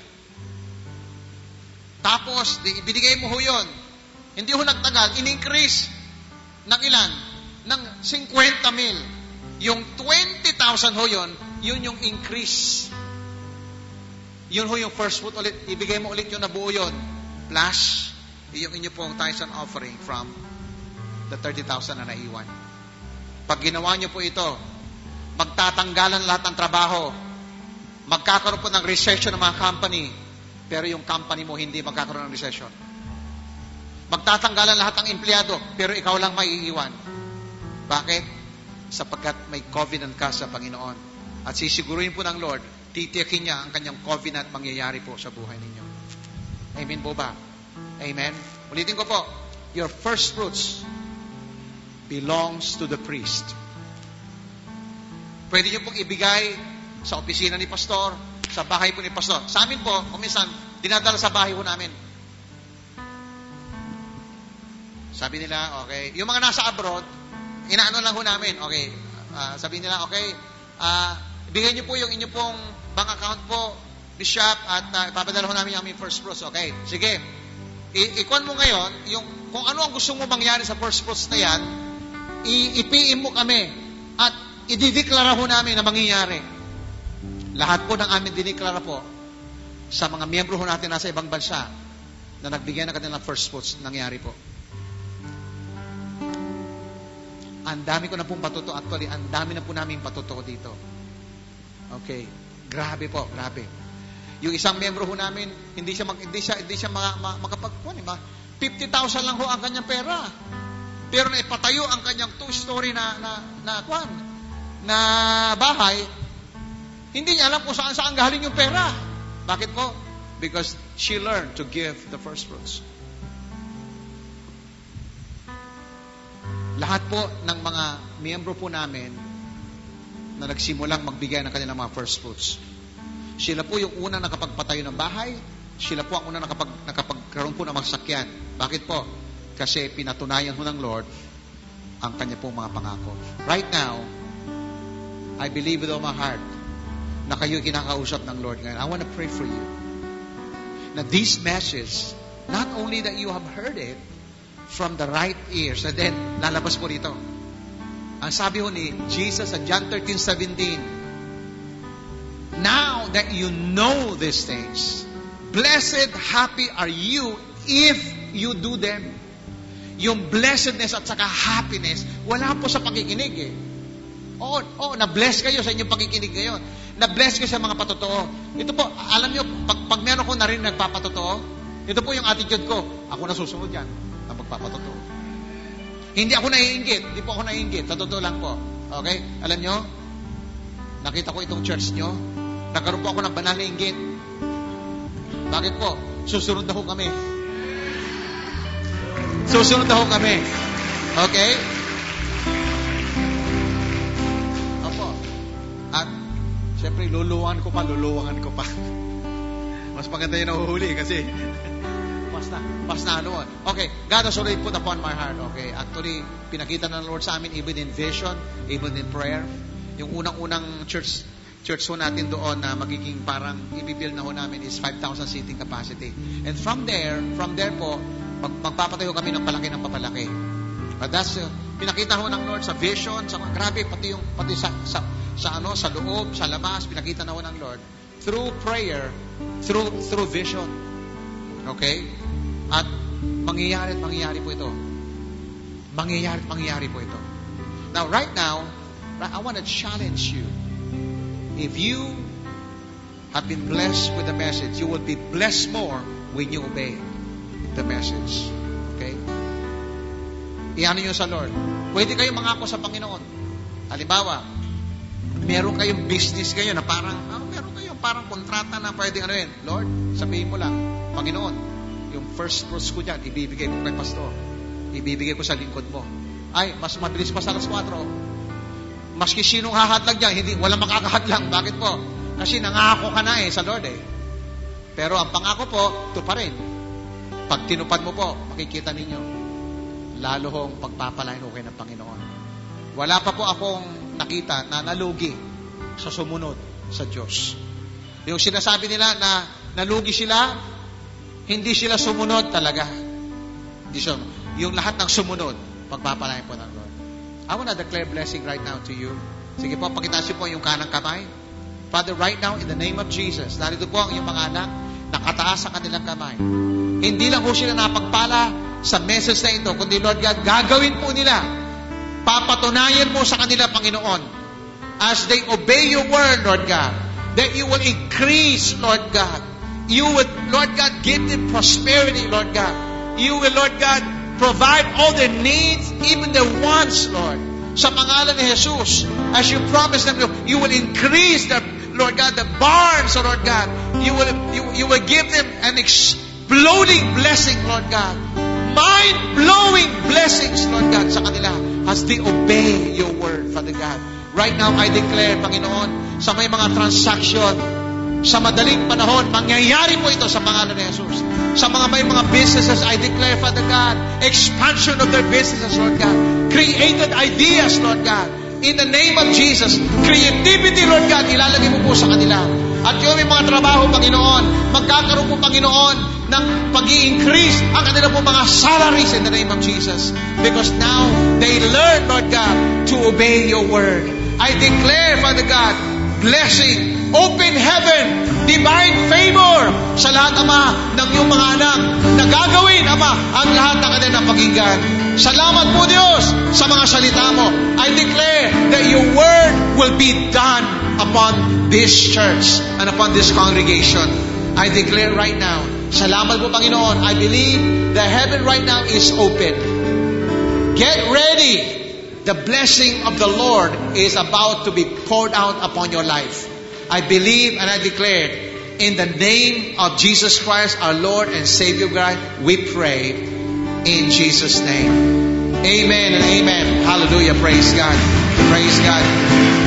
[SPEAKER 2] Tapos, ibinigay mo ho yun. Hindi ho nagtagal, in-increase ng ilan? Ng fifty mil. Yung twenty thousand ho yun, yun yung increase. Yun ho yung first fruit ulit. Ibigay mo ulit yung nabuo yun. Plus, yung inyo pong tithes and offering from the thirty thousand na naiwan. Pag ginawa nyo po ito, magtatanggalan lahat ng trabaho. Magkakaroon po ng recession ng mga company, pero yung company mo hindi magkakaroon ng recession. Magtatanggalan lahat ng empleyado, pero ikaw lang maiiwan. Bakit? Sapagkat may covenant ka sa Panginoon. At sisiguruhin po ng Lord, titiyakin niya ang kanyang covenant mangyayari po sa buhay ninyo. Amen po ba? Amen? Ulitin ko po, your first fruits belongs to the priest. Pwede niyo pong ibigay sa opisina ni pastor, sa bahay po ni pastor. Sa amin po, kuminsan, dinadala sa bahay po namin. Sabi nila, okay, yung mga nasa abroad, inaano lang ho namin, okay, uh, sabi nila, okay, uh, ibigay niyo po yung inyo pong bank account po, Bishop, at uh, ipapadala ho namin yung aming first fruits. Okay, sige. I- ikuan mo ngayon, yung, kung ano ang gusto mo mangyari sa first fruits na yan, i-P M mo kami, at i-declare ho namin na mangyayari. Lahat po ng amin diniklara po sa mga miyembro ho natin nasa ibang bansa na nagbigay ng kanilang first fruits, nangyari po. Ang dami ko na pong patuto. Actually, ang dami na po namin patuto dito. Okay. Grabe po, grabe. Yung isang miyembro ho namin, hindi siya mag, hindi siya hindi siya mga, mga, makapagkuan, ba? fifty thousand lang ho ang kanyang pera. Pero naipatayo ang kanyang two-story na na na kuan, na bahay. Hindi niya alam kung saan saan galing yung pera. Bakit po? Because she learned to give the first fruits. Lahat po ng mga miyembro po namin na nagsimulang magbigay ng kanilang mga first fruits. Sila po yung unang nakapagpatayo ng bahay. Sila po ang unang nakapag, nakapagkaroon po ng mga sakyan. Bakit po? Kasi pinatunayan po ng Lord ang kanya pong mga pangako. Right now, I believe with all my heart na kayo kinakausap ng Lord ngayon. I want to pray for you. Na this message, not only that you have heard it from the right ears, and then lalabas po dito. Ang sabi ho ni Jesus sa John thirteen seventeen, now that you know these things, blessed, happy are you if you do them. Yung blessedness at saka happiness, wala po sa pakikinig eh. Oo, oh, na-bless kayo sa inyong pakikinig ngayon. Na-bless kayo sa mga patotoo. Ito po, alam nyo, pag, pag meron ko na rin nagpapatotoo, ito po yung attitude ko. Ako na susunod yan na magpapatotoo. Hindi ako naiinggit. Hindi po ako naiinggit. Sa totoo lang po. Okay? Alam nyo, nakita ko itong church nyo, nagkaroon po ako ng banal na inggit. Bakit po? Susunod na ho kami. Susunod na ho kami. Okay? Opo. At, syempre, luluwangan ko pa, luluwangan ko pa. Mas maganda yung nahuhuli kasi mas na, mas na ano. Okay, God has already put upon my heart. Okay, actually, pinakita ng Lord sa amin even in vision, even in prayer. Yung unang-unang church church ho natin doon na magiging parang ibibuild na ho namin is five thousand seating capacity. And from there, from there po, mag, magpapatayo kami ng palaki ng papalaki. But that's, uh, pinakita ho ng Lord sa vision, sa grabe, pati yung, pati sa, sa, sa ano, sa loob, sa labas, pinakita na ho ng Lord. Through prayer, through, through vision. Okay? At mangyayari at mangyayari po ito. Mangyayari at mangyayari po ito. Now, right now, I want to challenge you. If you have been blessed with the message, you will be blessed more when you obey the message. Okay? Iano nyo sa Lord. Pwede kayong mangako sa Panginoon. Halimbawa, meron kayong business kayo na parang, ah, meron kayong parang kontrata na pwede ano yun. Lord, sabihin mo lang, Panginoon, yung first fruits ko dyan, ibibigay ko kay pastor. Ibibigay ko sa lingkod mo. Ay, mas mabilis pa sa alas four. Maski sinong hahadlag dyan, hindi, walang makakahadlang. Bakit po? Kasi nangako ka na eh sa Lord eh. Pero ang pangako po, ito pa rin. Pag tinupad mo po, makikita ninyo, lalo hong pagpapalain ko kayo ng Panginoon. Wala pa po akong nakita na nalugi sa sumunod sa Diyos. Yung sinasabi nila na nalugi sila, hindi sila sumunod talaga. Hindi siya, yung lahat ng sumunod, pagpapalain po ng Lord. I want to declare blessing right now to you. Sige po, pakitasin po yung kanang kamay. Father, right now, in the name of Jesus, narito po ang iyong mga anak, nakataas sa kanilang kamay. Hindi lang po sila napagpala sa message na ito, kundi Lord God, gagawin po nila. Papatunayan mo sa kanila, Panginoon, as they obey your word, Lord God, that you will increase, Lord God. You would, Lord God, give them prosperity, Lord God. You will, Lord God, provide all their needs, even their wants, Lord. Sa pangalan ni Jesus, as you promised them, you will increase the, Lord God, the barns, Lord God. You will, you, you will give them an exploding blessing, Lord God. Mind-blowing blessings, Lord God, sa kanila as they obey your word, Father God. Right now, I declare, Panginoon, sa may mga transaction, sa madaling panahon, mangyayari po ito sa pangalan ni Jesus. Sa mga may mga businesses, I declare, Father God, expansion of their businesses, Lord God. Created ideas, Lord God. In the name of Jesus, creativity, Lord God, ilalagay mo po sa kanila. At yung may mga trabaho, Panginoon, magkakaroon po, Panginoon, ng pag-i-increase ang kanila po mga salaries in the name of Jesus. Because now, they learn, Lord God, to obey your word. I declare, Father God, blessing, open heaven, divine favor sa lahat, Ama, ng iyong mga anak na gagawin, Ama, ang lahat ng kanilang pakinggan. Salamat po Diyos sa mga salita mo. I declare that your word will be done upon this church and upon this congregation. I declare right now, salamat po Panginoon. I believe the heaven right now is open. Get ready. The blessing of the Lord is about to be poured out upon your life. I believe and I declare, in the name of Jesus Christ, our Lord and Savior God, we pray in Jesus' name. Amen and amen. Hallelujah. Praise God. Praise God.